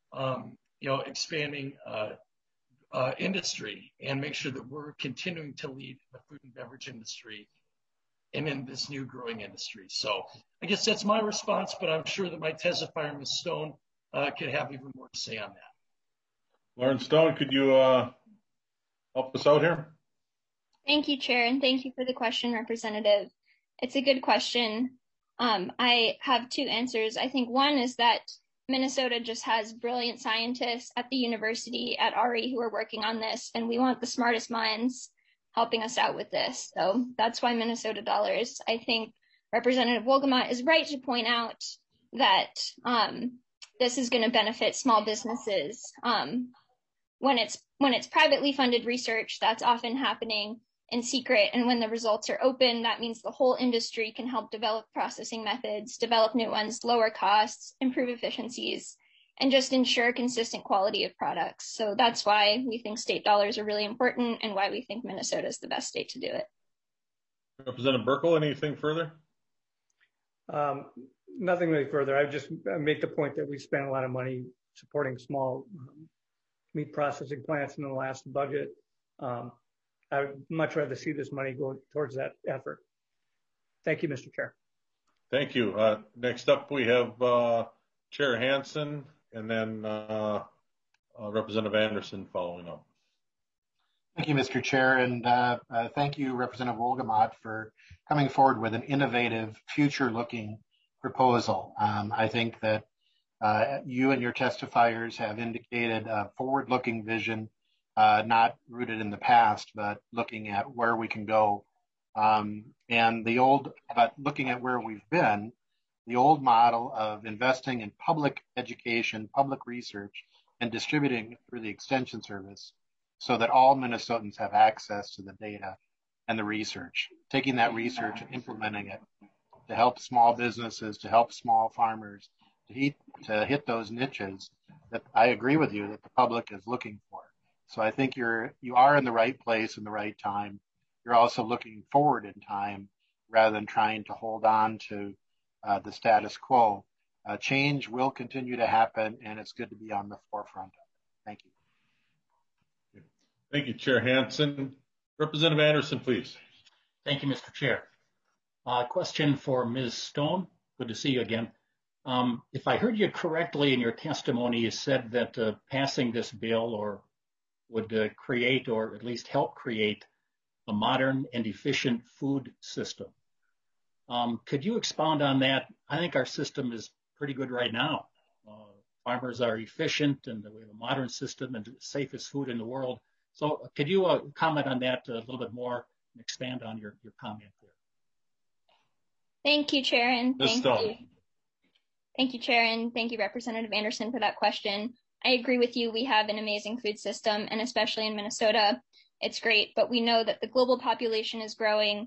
industry and make sure that we're continuing to lead the food and beverage industry and in this new growing industry. So I guess that's my response, but I'm sure that my testifier, Ms. Stone, could have even more to say on that. Lauren Stone, could you help us out here? Thank you, Chair, and thank you for the question, Representative. It's a good question. I have two answers. I think one is that Minnesota just has brilliant scientists at the university at RE who are working on this, and we want the smartest minds helping us out with this. So that's why Minnesota dollars. I think Representative Wolgamott is right to point out that this is going to benefit small businesses. When it's privately funded research, that's often happening in secret. And when the results are open, that means the whole industry can help develop processing methods, develop new ones, lower costs, improve efficiencies, and just ensure consistent quality of products. So that's why we think state dollars are really important and why we think Minnesota is the best state to do it. Representative Burkle, anything further? Nothing really further. I just make the point that we spent a lot of money supporting small meat processing plants in the last budget. I would much rather see this money go towards that effort. Thank you, Mr. Chair. Thank you. Next up, we have Chair Hansen and then Representative Anderson following up. Thank you, Mr. Chair, and thank you, Representative Wolgamott, for coming forward with an innovative, future-looking proposal. I think that you and your testifiers have indicated a forward-looking vision, not rooted in the past, but looking at where we can go. But looking at where we've been, the old model of investing in public education, public research, and distributing through the Extension Service so that all Minnesotans have access to the data and the research, taking that research and implementing it to help small businesses, to help small farmers, to hit those niches that I agree with you that the public is looking for. So I think you are in the right place in the right time. You're also looking forward in time rather than trying to hold on to the status quo. Change will continue to happen, and it's good to be on the forefront of it. Thank you. Thank you, Chair Hansen. Representative Anderson, please. Thank you, Mr. Chair. Question for Ms. Stone. Good to see you again. If I heard you correctly in your testimony, you said that passing this bill would create or at least help create a modern and efficient food system. Could you expound on that? I think our system is pretty good right now. Farmers are efficient and we have a modern system and the safest food in the world. So could you comment on that a little bit more and expand on your comment there? Thank you, Chair, and Thank you, Chair, and thank you, Representative Anderson, for that question. I agree with you. We have an amazing food system, and especially in Minnesota, it's great. But we know that the global population is growing,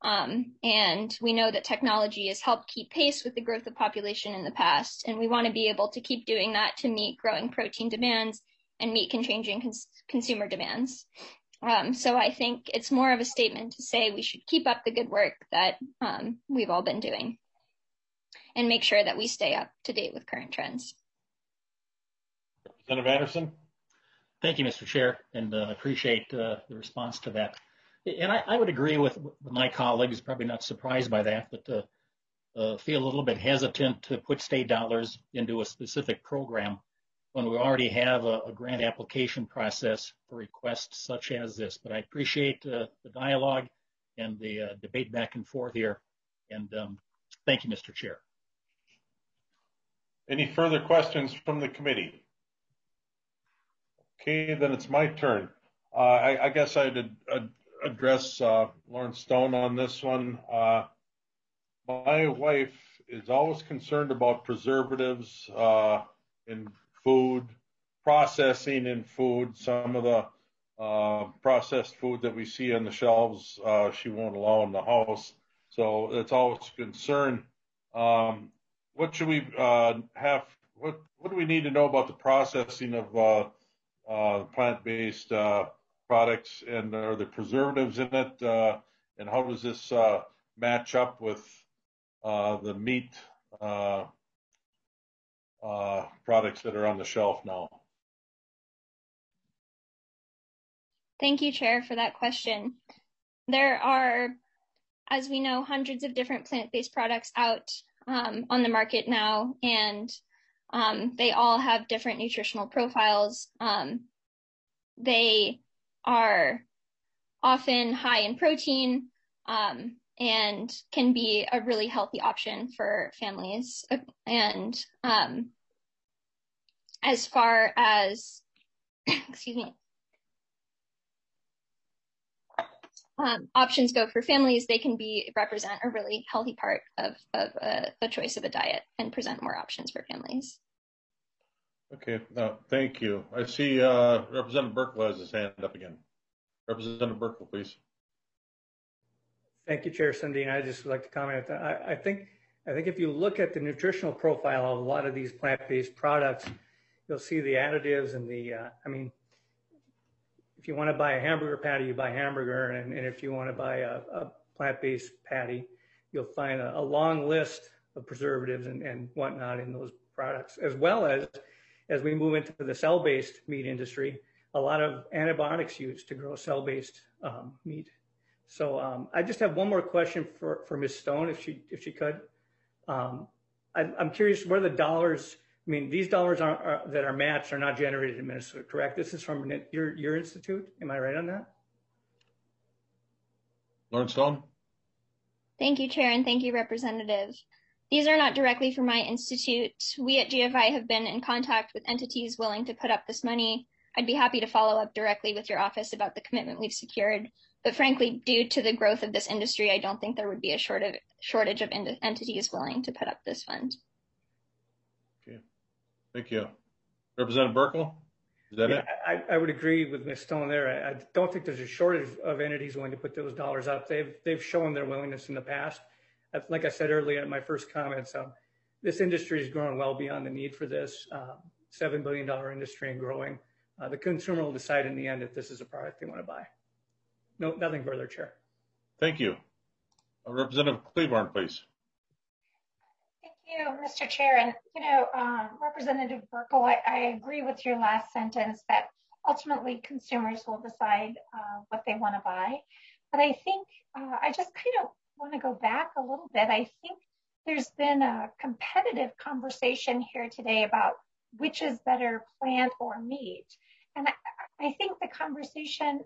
and we know that technology has helped keep pace with the growth of population in the past. And we want to be able to keep doing that to meet growing protein demands and meet changing consumer demands. So I think it's more of a statement to say we should keep up the good work that we've all been doing and make sure that we stay up to date with current trends. Representative Anderson. Thank you, Mr. Chair, and appreciate the response to that. And I would agree with my colleagues, probably not surprised by that, but feel a little bit hesitant to put state dollars into a specific program when we already have a grant application process for requests such as this. But I appreciate the dialogue and the debate back and forth here. And thank you, Mr. Chair. Any further questions from the committee? Okay, then it's my turn. I guess I'd address Lauren Stone on this one. my wife is always concerned about preservatives in food, processing in food. Some of the processed food that we see on the shelves, she won't allow in the house. So it's always a concern. What should we have? What do we need to know about the processing of plant-based products, and are there preservatives in it? And how does this match up with the meat products that are on the shelf now? Thank you, Chair, for that question. There are, as we know, hundreds of different plant-based products out on the market now, and they all have different nutritional profiles. They are often high in protein and can be a really healthy option for families. And as far as, excuse me, options go for families, they can represent a really healthy part of a choice of a diet and present more options for families. Okay, thank you. I see Representative Burkle has his hand up again. Representative Burkle, please. Thank you, Chair Sundin. I just would like to comment. I think if you look at the nutritional profile of a lot of these plant-based products, you'll see the additives and the, if you want to buy a hamburger patty, you buy hamburger, and if you want to buy a plant-based patty, you'll find a long list of preservatives and whatnot in those products, as well as we move into the cell-based meat industry, a lot of antibiotics used to grow cell-based meat. So I just have one more question for Ms. Stone, if she could. I'm curious where the dollars. I mean, these dollars that are matched are not generated in Minnesota, correct? This is from your institute. Am I right on that? Lauren Stone. Thank you, Chair, and thank you, Representative. These are not directly from my institute. We at GFI have been in contact with entities willing to put up this money. I'd be happy to follow up directly with your office about the commitment we've secured. But frankly, due to the growth of this industry, I don't think there would be a shortage of entities willing to put up this fund. Okay, thank you. Representative Burkle, is that it? I would agree with Ms. Stone there. I don't think there's a shortage of entities willing to put those dollars up. They've shown their willingness in the past. Like I said earlier in my first comments, this industry has grown well beyond the need for this. $7 billion industry and growing. The consumer will decide in the end if this is a product they want to buy. No, nothing further, Chair. Thank you. Representative Cleaborn, please. Thank you, Mr. Chair. And, Representative Burkle, I agree with your last sentence that ultimately consumers will decide what they want to buy. But I think I just kind of want to go back a little bit. I think there's been a competitive conversation here today about which is better, plant or meat. And I think the conversation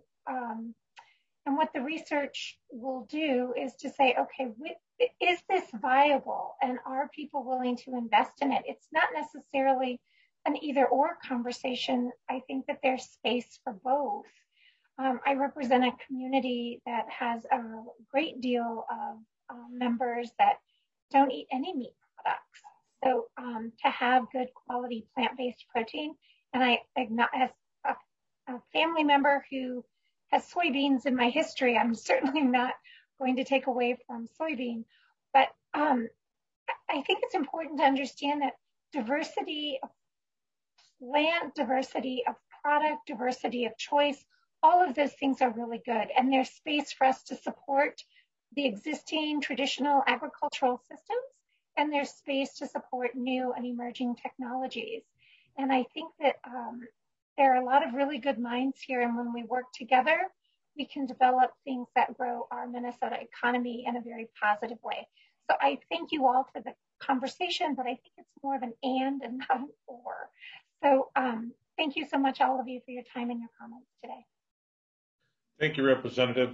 and what the research will do is to say, okay, is this viable and are people willing to invest in it? It's not necessarily an either or conversation. I think that there's space for both. I represent a community that has a great deal of members that don't eat any meat products. So to have good quality plant-based protein, and as a family member who has soybeans in my history, I'm certainly not going to take away from soybean. But I think it's important to understand that diversity of plant, diversity of product, diversity of choice, all of those things are really good. And there's space for us to support the existing traditional agricultural systems, and there's space to support new and emerging technologies. And I think that there are a lot of really good minds here, and when we work together, we can develop things that grow our Minnesota economy in a very positive way. So I thank you all for the conversation, but I think it's more of an and not an or. So thank you so much, all of you, for your time and your comments today. Thank you, Representative.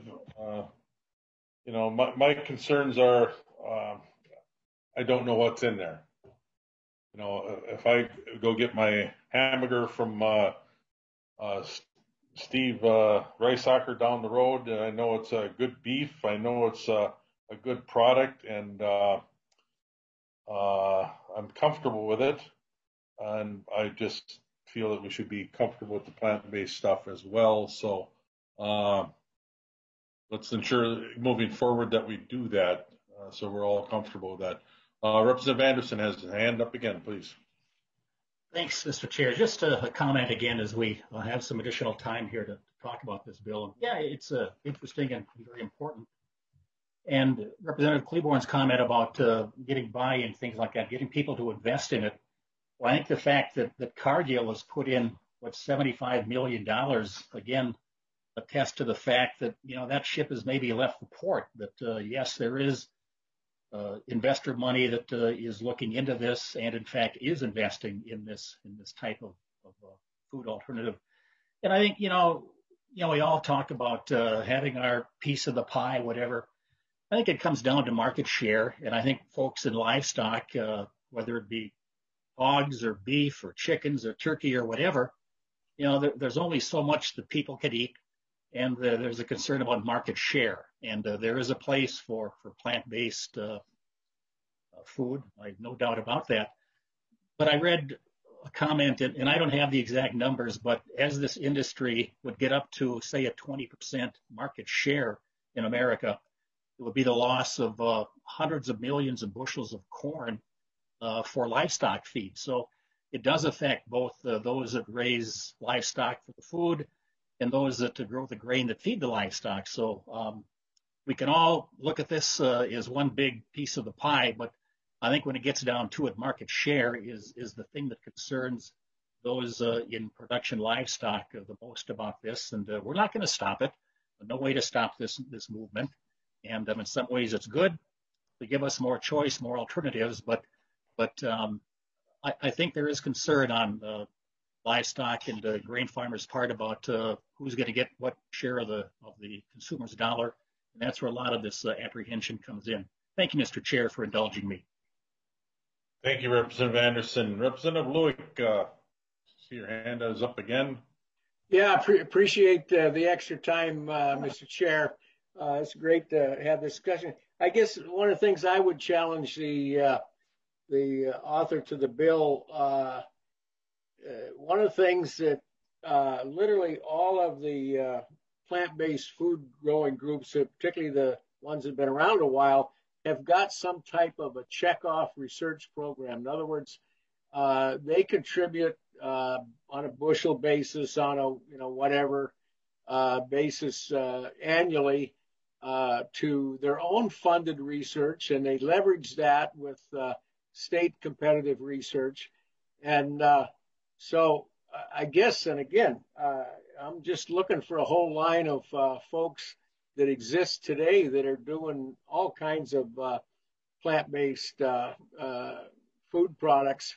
My concerns are, I don't know what's in there. If I go get my hamburger from Steve Reisacher down the road, I know it's a good beef. I know it's a good product, and I comfortable with it, and I just feel that we should be comfortable with the plant-based stuff as well. So let's ensure moving forward that we do that, so we're all comfortable with that. Representative Anderson has his hand up again, please. Thanks, Mr. Chair. Just a comment again as we have some additional time here to talk about this bill. Yeah, it's interesting and very important. And Representative Klevorn's comment about getting buy-in, things like that, getting people to invest in it. Well, I think the fact that Cargill has put in, $75 million, again, attests to the fact that, that ship has maybe left the port, that yes, there is investor money that is looking into this and in fact is investing in this type of food alternative. And I think, we all talk about having our piece of the pie, whatever. I think it comes down to market share. And I think folks in livestock, whether it be hogs or beef or chickens or turkey or whatever, there's only so much that people can eat. And there's a concern about market share. And there is a place for plant-based food. I have no doubt about that. But I read a comment, and I don't have the exact numbers, but as this industry would get up to, say, a 20% market share in America, it would be the loss of hundreds of millions of bushels of corn for livestock feed. So it does affect both those that raise livestock for the food and those that grow the grain that feed the livestock. So we can all look at this as one big piece of the pie, but I think when it gets down to it, market share is the thing that concerns those in production livestock the most about this. And we're not going to stop it. No way to stop this movement. And in some ways it's good to give us more choice, more alternatives. But I think there is concern on livestock and grain farmers' part about who's going to get what share of the consumer's dollar. And that's where a lot of this apprehension comes in. Thank you, Mr. Chair, for indulging me. Thank you, Representative Anderson. Representative Lueck, see your hand is up again. Yeah, appreciate the extra time, Mr. Chair. It's great to have this discussion. I guess one of the things I would challenge the author to the bill, one of the things that literally all of the plant-based food growing groups, particularly the ones that have been around a while, have got some type of a check-off research program. In other words, they contribute on a bushel basis, on a whatever basis annually to their own funded research, and they leverage that with state competitive research. And so I guess, and again, I'm just looking for a whole line of folks that exist today that are doing all kinds of plant-based food products.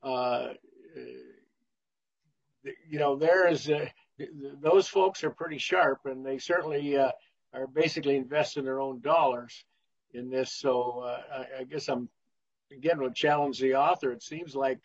Those folks are pretty sharp, and they certainly are basically investing their own dollars in this. So I guess I'm again would challenge the author. It seems like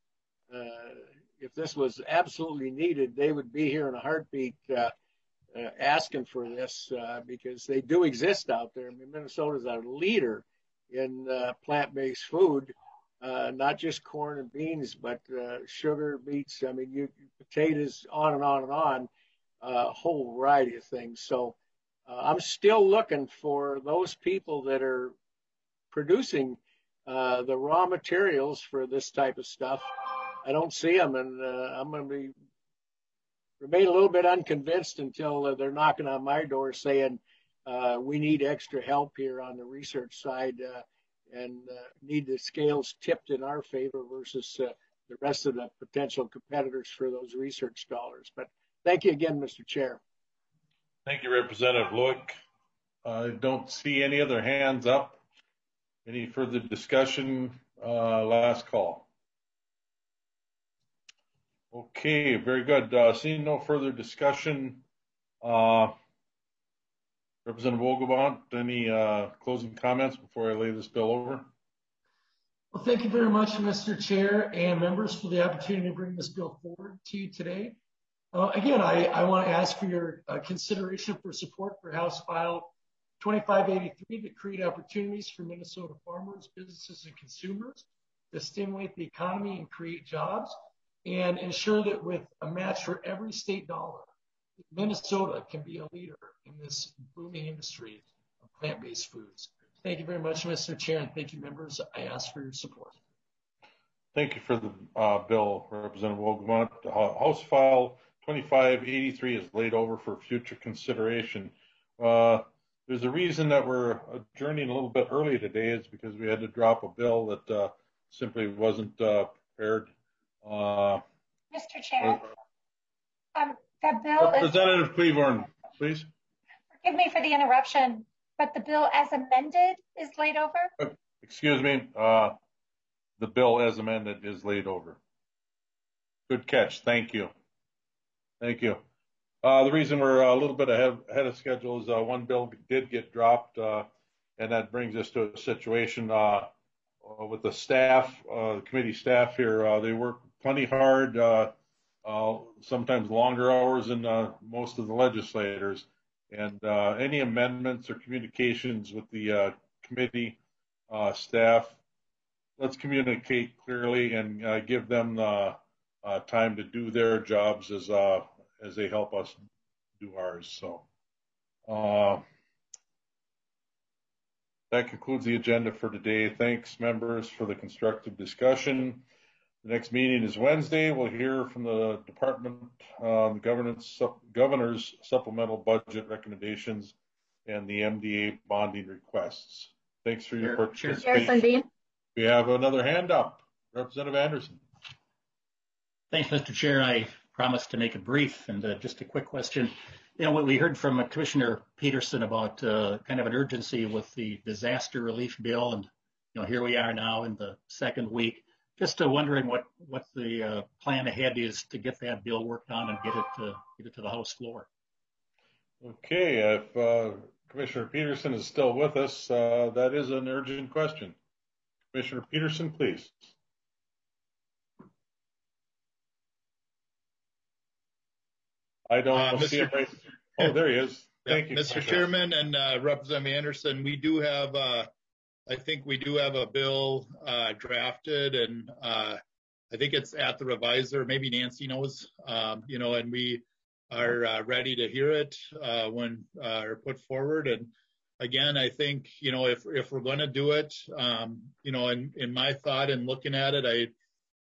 if this was absolutely needed, they would be here in a heartbeat asking for this because they do exist out there. I mean, Minnesota's a leader in plant-based food, not just corn and beans, but sugar, beets, potatoes, on and on and on, a whole variety of things. So I'm still looking for those people that are producing the raw materials for this type of stuff. I don't see them, and I'm going to remain a little bit unconvinced until they're knocking on my door saying we need extra help here on the research side and need the scales tipped in our favor versus the rest of the potential competitors for those research dollars. But thank you again, Mr. Chair. Thank you, Representative Lueck. I don't see any other hands up. Any further discussion? Last call. Okay, very good. Seeing no further discussion, Representative Vogelbont, any closing comments before I lay this bill over? Well, thank you very much, Mr. Chair and members, for the opportunity to bring this bill forward to you today. Again, I want to ask for your consideration for support for House File 2583 to create opportunities for Minnesota farmers, businesses, and consumers to stimulate the economy and create jobs, and ensure that with a match for every state dollar, Minnesota can be a leader in this booming industry of plant-based foods. Thank you very much, Mr. Chair, and thank you, members. I ask for your support. Thank you for the bill, Representative Wolgamott. House File 2583 is laid over for future consideration. There's a reason that we're adjourning a little bit early today. Is because we had to drop a bill that simply wasn't prepared. Mr. Chair, that bill Representative Cleavorn, please. Forgive me for the interruption, but the bill as amended is laid over? Excuse me. The bill as amended is laid over. Good catch. Thank you. Thank you. The reason we're a little bit ahead of schedule is one bill did get dropped, and that brings us to a situation with the staff, the committee staff here. They work plenty hard, sometimes longer hours than most of the legislators. And any amendments or communications with the committee staff, let's communicate clearly and give them the time to do their jobs as they help us do ours. So that concludes the agenda for today. Thanks, members, for the constructive discussion. The next meeting is Wednesday. We'll hear from the department, the governor's supplemental budget recommendations and the MDA bonding requests. Thanks for your participation. We have another hand up. Representative Anderson. Thanks, Mr. Chair. I promised to make it brief, and just a quick question. You know, what we heard from Commissioner Peterson about kind of an urgency with the disaster relief bill, and here we are now in the second week. Just wondering what the plan ahead is to get that bill worked on and get it to the House floor. Okay, if Commissioner Peterson is still with us, that is an urgent question. Commissioner Peterson, please. I don't see him right. Oh, there he is. Thank you, Mr. Chairman and Representative Anderson. We do have, I think we do have a bill drafted, and I think it's at the reviser. Maybe Nancy knows, and we are ready to hear it when put forward. And again, I think, if we're going to do it, in my thought and looking at it,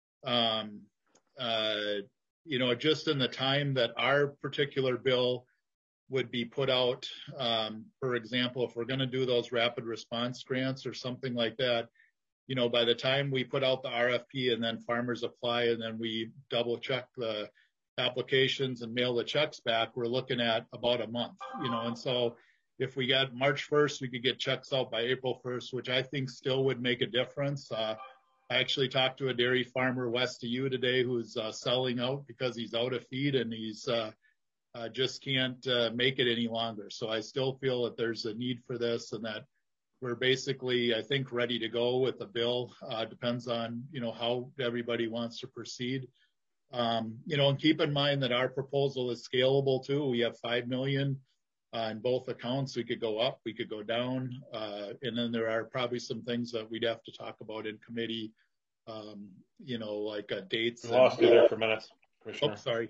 just in the time that our particular bill would be put out, for example, if we're going to do those rapid response grants or something like that, by the time we put out the RFP and then farmers apply and then we double check the applications and mail the checks back, we're looking at about a month, and so if we got March 1st, we could get checks out by April 1st, which I think still would make a difference. I actually talked to a dairy farmer west of you today who's selling out because he's out of feed and he's just can't make it any longer. So I still feel that there's a need for this and that we're basically, I think, ready to go with the bill. Depends on, how everybody wants to proceed. And keep in mind that our proposal is scalable too. We have $5 million in both accounts. We could go up, we could go down. And then there are probably some things that we'd have to talk about in committee, like dates. We lost you there for a minute, Commissioner. Oh, sorry.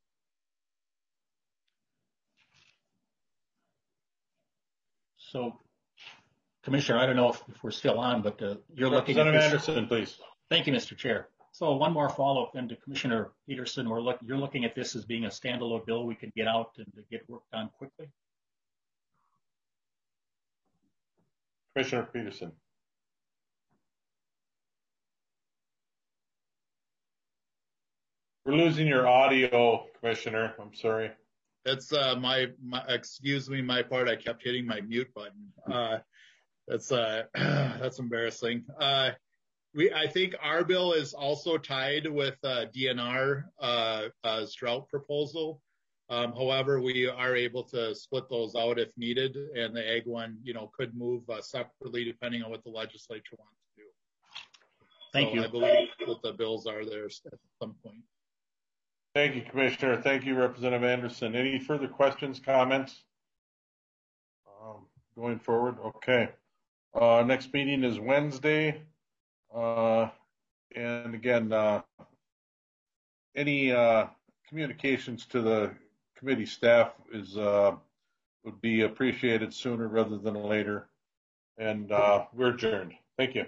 So, Commissioner, I don't know if we're still on, but you're looking at Representative Anderson, please. Thank you, Mr. Chair. So one more follow-up then to Commissioner Peterson. You're looking at this as being a standalone bill we could get out and get work done quickly? Commissioner Peterson. We're losing your audio, Commissioner. I'm sorry. That's excuse me, my part. I kept hitting my mute button. That's embarrassing. I think our bill is also tied with DNR's drought proposal. However, we are able to split those out if needed, and the ag one, could move separately depending on what the legislature wants to do. Thank you. I believe that the bills are there at some point. Thank you, Commissioner. Thank you, Representative Anderson. Any further questions, comments? Going forward? Okay. Next meeting is Wednesday. And again, any communications to the committee staff would be appreciated sooner rather than later. And we're adjourned. Thank you.